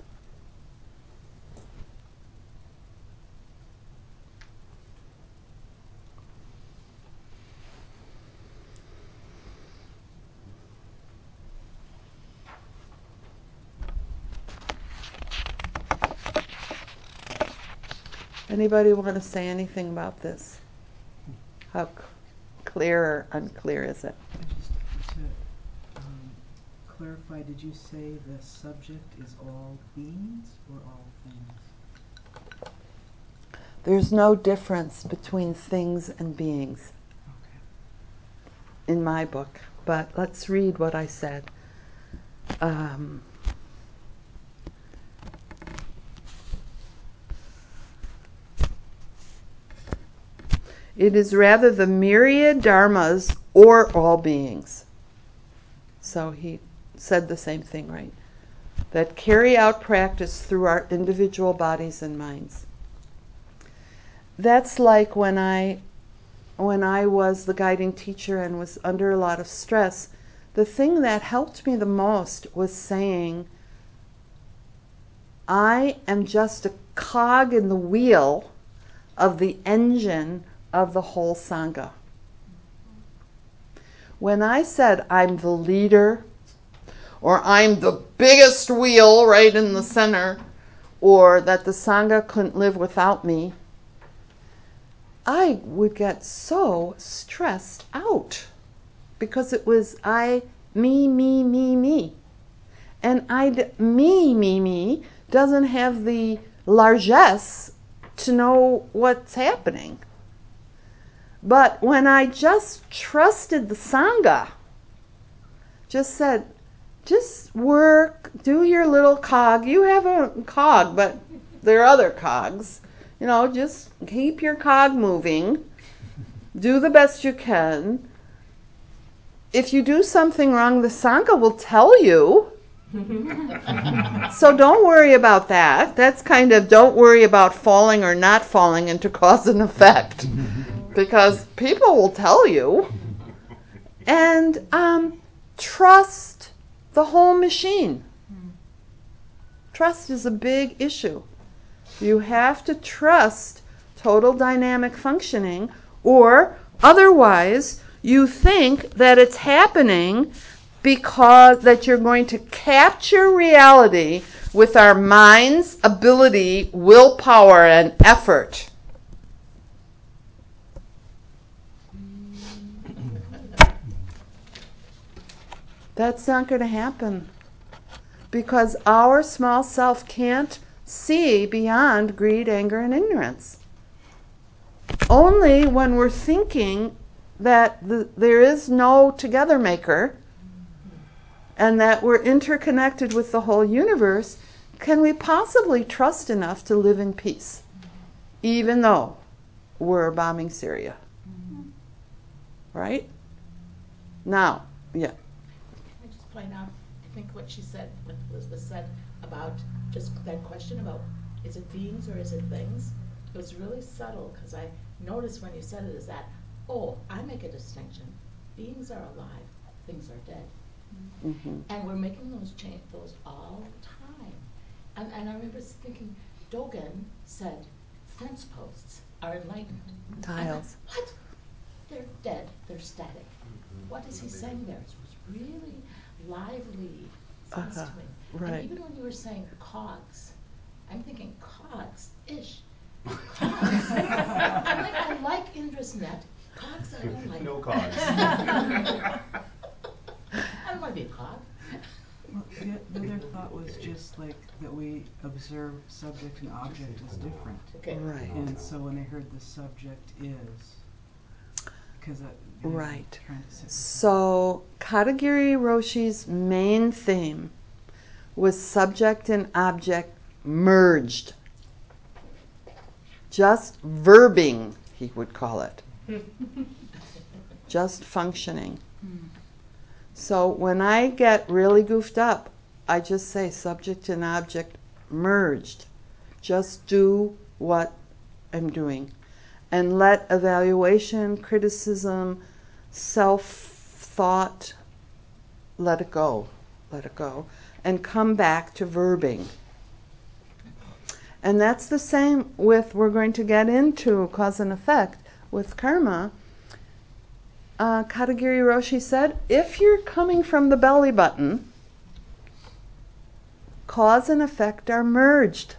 Anybody want to say anything about this? How c- clear or unclear is it?
Just to um, clarify, did you say the subject is all beings or all things?
There's no difference between things and beings
Okay.
in my book, but let's read what I said. Um, It is rather the myriad dharmas, or all beings. So he said the same thing, right? That carry out practice through our individual bodies and minds. That's like when I, when I was the guiding teacher and was under a lot of stress, the thing that helped me the most was saying, I am just a cog in the wheel of the engine of the whole Sangha. When I said I'm the leader, or I'm the biggest wheel right in the center, or that the Sangha couldn't live without me, I would get so stressed out because it was I, me, me, me, me. And I, me, me, me doesn't have the largesse to know what's happening. But when I just trusted the Sangha, just said, just work, do your little cog. You have a cog, but there are other cogs. You know, just keep your cog moving. Do the best you can. If you do something wrong, the Sangha will tell you. So don't worry about that. That's kind of, don't worry about falling or not falling into cause and effect. Because people will tell you. And um, trust the whole machine. Trust is a big issue. You have to trust total dynamic functioning, or otherwise you think that it's happening because that you're going to capture reality with our mind's ability, willpower, and effort. That's not going to happen because our small self can't see beyond greed, anger, and ignorance. Only when we're thinking that the, there is no together maker and that we're interconnected with the whole universe can we possibly trust enough to live in peace, even though we're bombing Syria. Right? Now, yeah.
I just point out, I think what she said, what Elizabeth said about just that question about is it beings or is it things? It was really subtle because I noticed when you said it is that, oh, I make a distinction. Beings are alive, things are dead.
Mm-hmm.
And we're making those change those all the time. And, and I remember thinking, Dogen said fence posts are enlightened.
Tiles.
I went, what? They're dead, they're static. What is he saying there? It was really lively sense
Uh-huh.
to me.
Right.
And even when you were saying cogs, I'm thinking cogs, ish. Cogs. I'm like, I like Indra's net. Cogs, I don't like.
No cogs.
I don't want to be a cog.
Well, the, the other thought was just like that we observe subject and object as different.
Okay.
Right.
And so when I heard the subject is, because I, you know,
Right.
trying to sit with
So, Katagiri Roshi's main theme was subject and object merged. Just verbing, he would call it. Just functioning. So when I get really goofed up, I just say subject and object merged. Just do what I'm doing. And let evaluation, criticism, self-thought, let it go. Let it go. And come back to verbing. And that's the same with, we're going to get into cause and effect with karma. Uh, Katagiri Roshi said, if you're coming from the belly button, cause and effect are merged.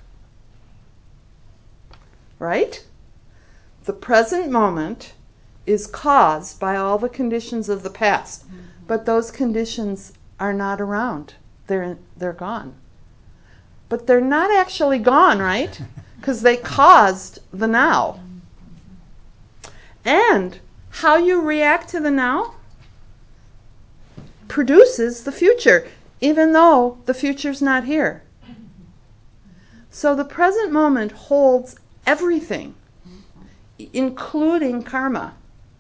Right? The present moment is caused by all the conditions of the past, mm-hmm. but those conditions are not around. They're they're gone. But they're not actually gone, right? Because they caused the now. And how you react to the now produces the future, even though the future's not here. So the present moment holds everything, including karma.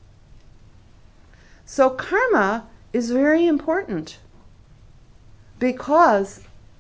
So karma is very important because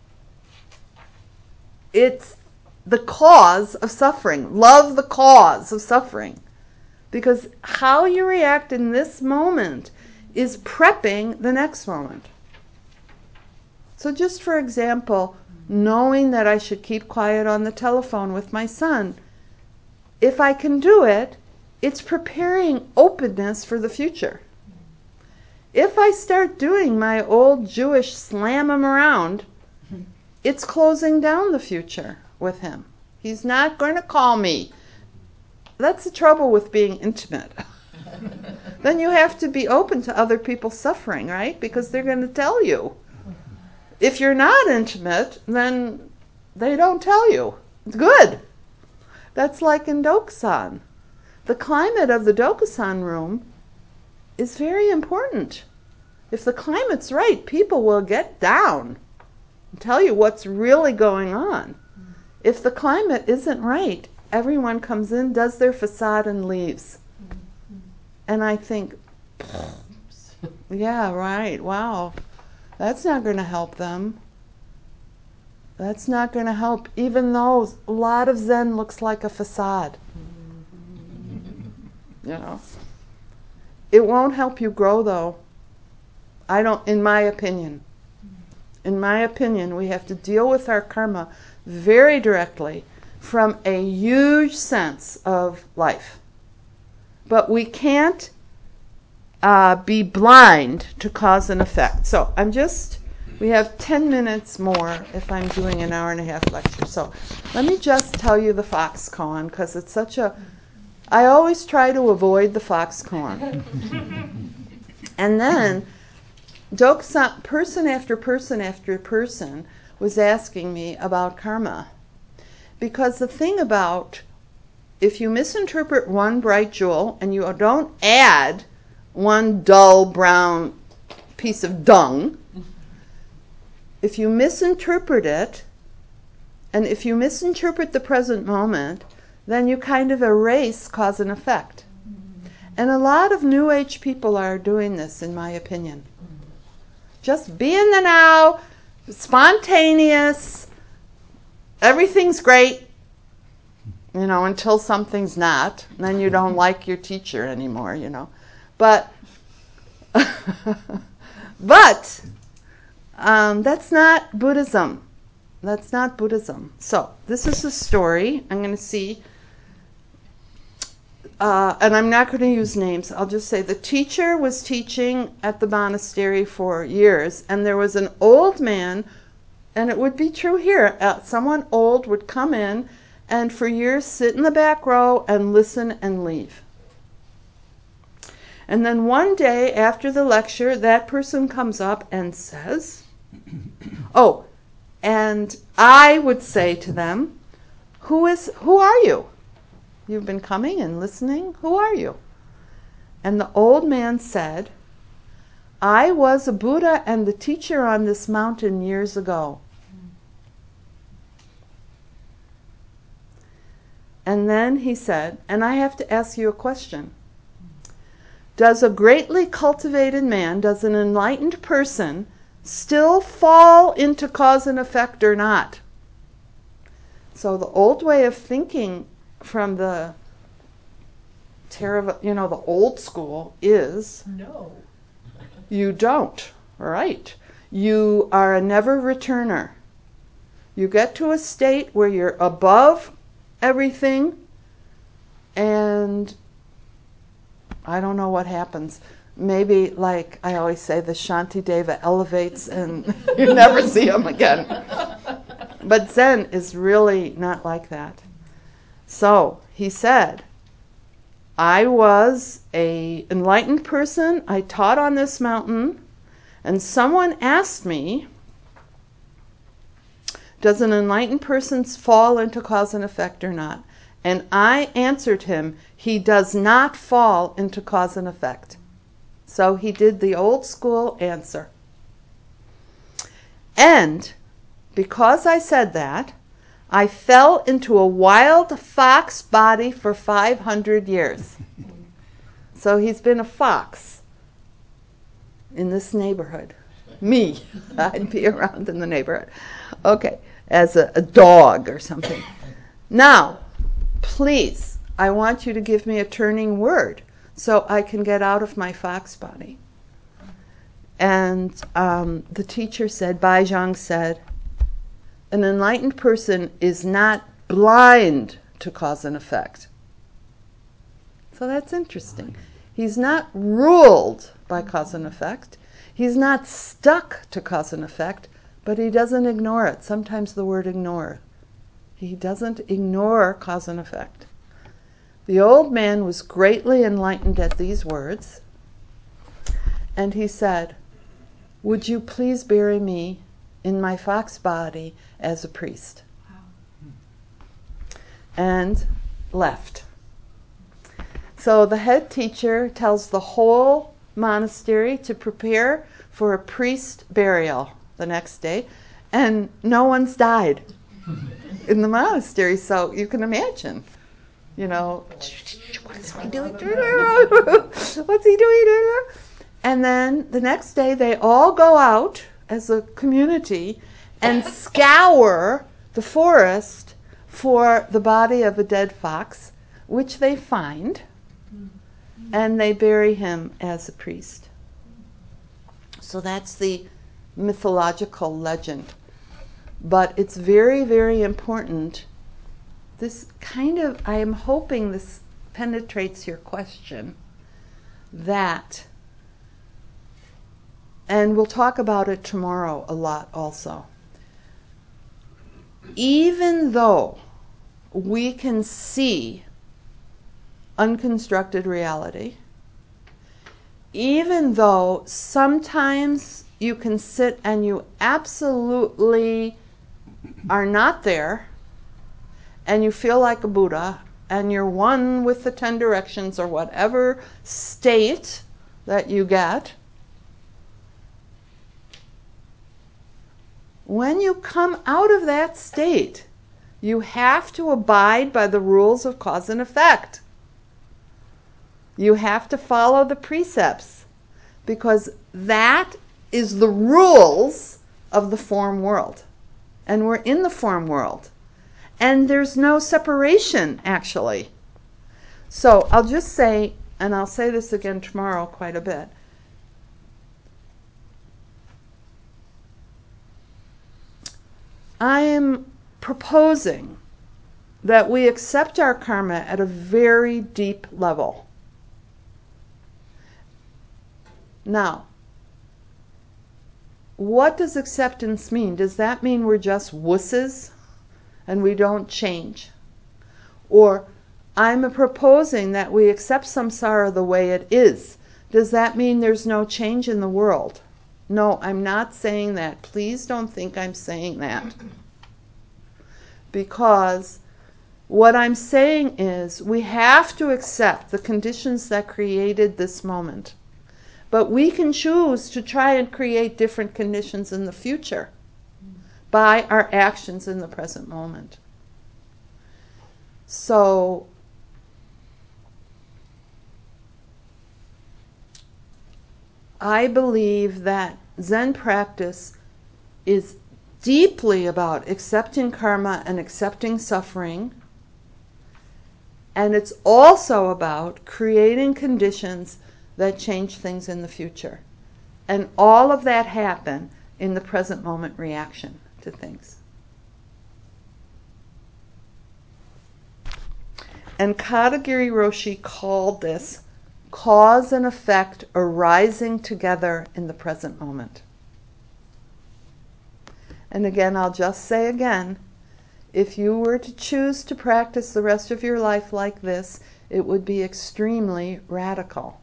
it's the cause of suffering. Love the cause of suffering. Because how you react in this moment is prepping the next moment. So just for example, knowing that I should keep quiet on the telephone with my son, if I can do it, it's preparing openness for the future. If I start doing my old Jewish slam him around, it's closing down the future with him. He's not going to call me. That's the trouble with being intimate. Then you have to be open to other people's suffering, right? Because they're going to tell you. If you're not intimate, then they don't tell you. It's good. That's like in Dokusan. The climate of the Dokusan room is very important. If the climate's right, people will get down and tell you what's really going on. If the climate isn't right, everyone comes in, does their facade, and leaves. And I think, yeah, right, wow. That's not going to help them. That's not going to help, even though a lot of Zen looks like a facade. You know. It won't help you grow, though. I don't, in my opinion. In my opinion, we have to deal with our karma very directly from a huge sense of life. But we can't uh, be blind to cause and effect. So I'm just, we have ten minutes more if I'm doing an hour and a half lecture. So let me just tell you the fox koan, because it's such a, I always try to avoid the fox koan. And then, Dokusan, person after person after person was asking me about karma. Because the thing about, if you misinterpret one bright jewel and you don't add one dull brown piece of dung, if you misinterpret it, and if you misinterpret the present moment, then you kind of erase cause and effect. And a lot of New Age people are doing this, in my opinion. Just be in the now, spontaneous, everything's great, you know, until something's not. And then you don't like your teacher anymore, you know. But, but um, that's not Buddhism. That's not Buddhism. So this is a story. I'm going to see, uh, and I'm not going to use names. I'll just say the teacher was teaching at the monastery for years, and there was an old man, and it would be true here. Uh, someone old would come in and for years sit in the back row and listen and leave. And then one day after the lecture, that person comes up and says, oh, and I would say to them, who is, who are you? You've been coming and listening? Who are you? And the old man said, I was a Buddha and the teacher on this mountain years ago. And then he said, and I have to ask you a question. Does a greatly cultivated man, does an enlightened person still fall into cause and effect or not? So the old way of thinking from the Theravada, you know, the old school is
No.
you don't, right? You are a never returner. You get to a state where you're above everything, and I don't know what happens. Maybe, like I always say, the Shantideva elevates and you never see him again. But Zen is really not like that. So he said, I was an enlightened person. I taught on this mountain, and someone asked me, does an enlightened person fall into cause and effect or not? And I answered him, he does not fall into cause and effect. So he did the old school answer. And because I said that, I fell into a wild fox body for five hundred years. So he's been a fox in this neighborhood. Me, I'd be around in the neighborhood. Okay, as a, a dog or something. Now, please, I want you to give me a turning word so I can get out of my fox body. And um, the teacher said, Baizhang said, an enlightened person is not blind to cause and effect. So that's interesting. He's not ruled by cause and effect. He's not stuck to cause and effect, but he doesn't ignore it. Sometimes the word ignore. He doesn't ignore cause and effect. The old man was greatly enlightened at these words, and he said, would you please bury me in my fox body as a priest? Wow. And left. So the head teacher tells the whole monastery to prepare for a priest burial the next day, and no one's died in the monastery, so you can imagine. You know, what is he doing? What's he doing? And then the next day they all go out as a community and scour the forest for the body of a dead fox, which they find, and they bury him as a priest. So that's the mythological legend. But it's very, very important. This kind of, I am hoping this penetrates your question, that, and we'll talk about it tomorrow a lot also. Even though we can see unconstructed reality, even though sometimes you can sit and you absolutely are not there, and you feel like a Buddha, and you're one with the ten directions or whatever state that you get, when you come out of that state, you have to abide by the rules of cause and effect. You have to follow the precepts because that is the rules of the form world. And we're in the form world. And there's no separation, actually. So I'll just say, and I'll say this again tomorrow quite a bit, I am proposing that we accept our karma at a very deep level. Now, what does acceptance mean? Does that mean we're just wusses and we don't change? Or I'm proposing that we accept samsara the way it is. Does that mean there's no change in the world? No, I'm not saying that. Please don't think I'm saying that. Because what I'm saying is we have to accept the conditions that created this moment. But we can choose to try and create different conditions in the future by our actions in the present moment. So, I believe that Zen practice is deeply about accepting karma and accepting suffering. And it's also about creating conditions that change things in the future. And all of that happen in the present moment reaction to things. And Katagiri Roshi called this cause and effect arising together in the present moment. And again, I'll just say again, if you were to choose to practice the rest of your life like this, it would be extremely radical.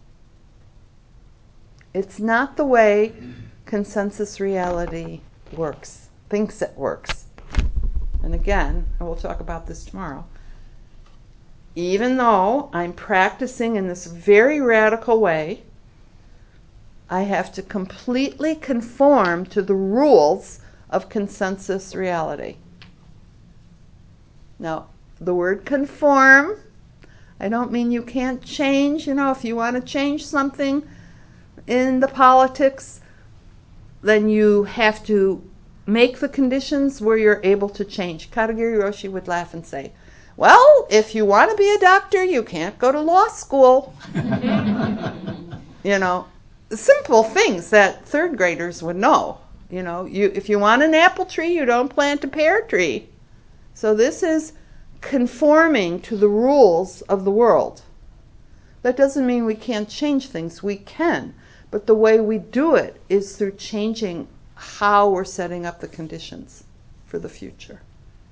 It's not the way consensus reality works, thinks it works. And again, and we'll talk about this tomorrow, even though I'm practicing in this very radical way, I have to completely conform to the rules of consensus reality. Now, the word conform, I don't mean you can't change. You know, if you want to change something in the politics, then you have to make the conditions where you're able to change. Katagiri Roshi would laugh and say, well, if you want to be a doctor, you can't go to law school. You know, simple things that third graders would know. You know, you if you want an apple tree, you don't plant a pear tree. So this is conforming to the rules of the world. That doesn't mean we can't change things. We can. But the way we do it is through changing how we're setting up the conditions for the future.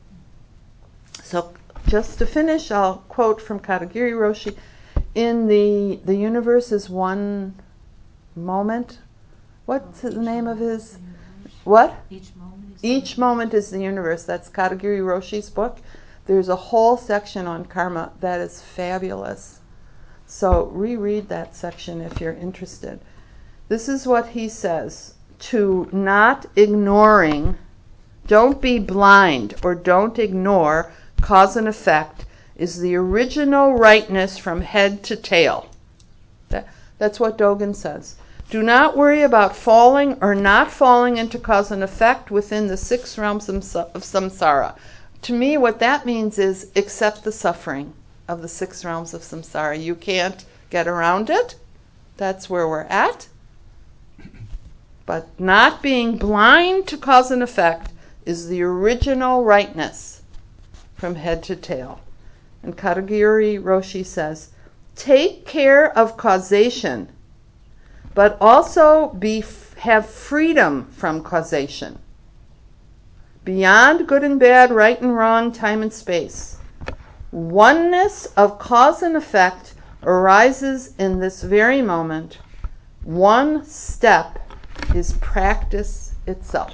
So just to finish, I'll quote from Katagiri Roshi. In the, the universe is one moment. What's the name of his? What?
Each moment is
Each moment is the universe. That's Katagiri Roshi's book. There's a whole section on karma that is fabulous. So reread that section if you're interested. This is what he says. To not ignoring, don't be blind or don't ignore cause and effect is the original rightness from head to tail. That, that's what Dogen says. Do not worry about falling or not falling into cause and effect within the six realms of samsara. To me, what that means is accept the suffering of the six realms of samsara. You can't get around it. That's where we're at. But not being blind to cause and effect is the original rightness from head to tail. And Katagiri Roshi says, take care of causation, but also be have freedom from causation. Beyond good and bad, right and wrong, time and space. Oneness of cause and effect arises in this very moment. One step is practice itself.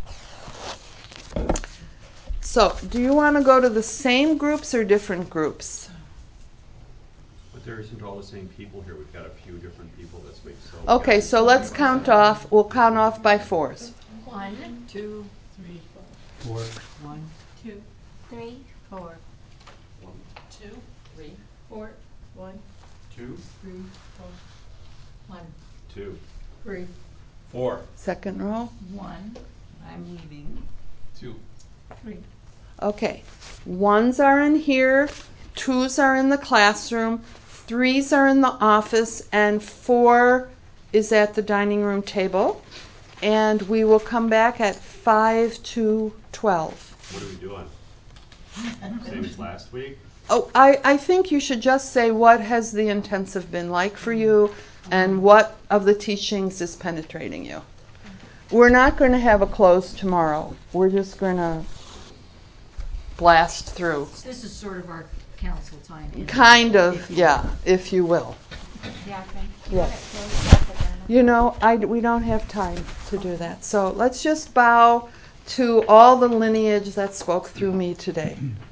So, do you want to go to the same groups or different groups?
But there isn't all the same people here. We've got a few different people this week. So
Okay, so let's count off. We'll count off by fours.
One, two,
Three,
Four.
One,
two,
Three.
four.
One, two, three,
four, one,
Two,
Three, four, one.
two,
Three.
Four.
Second row.
One. I'm leaving.
two.
Three.
Okay. Ones are in here, twos are in the classroom, threes are in the office, and four is at the dining room table. And we will come back at five to twelve.
What are we doing? Same as last week?
Oh, I, I think you should just say what has the intensive been like for you and what of the teachings is penetrating you. We're not going to have a close tomorrow. We're just going to blast through.
This is sort of our council time. isn't it?
Kind of, yeah, if you will.
Catherine,
Yeah.
want it closed up again?
You know, I, we don't have time to do that. So let's just bow to all the lineage that spoke through me today.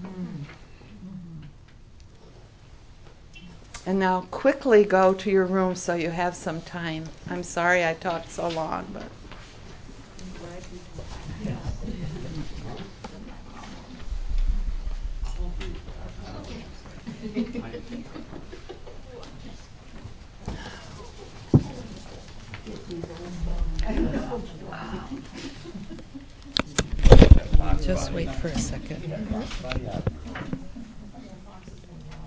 And now quickly go to your room so you have some time. I'm sorry I talked so long, but just wait for a second.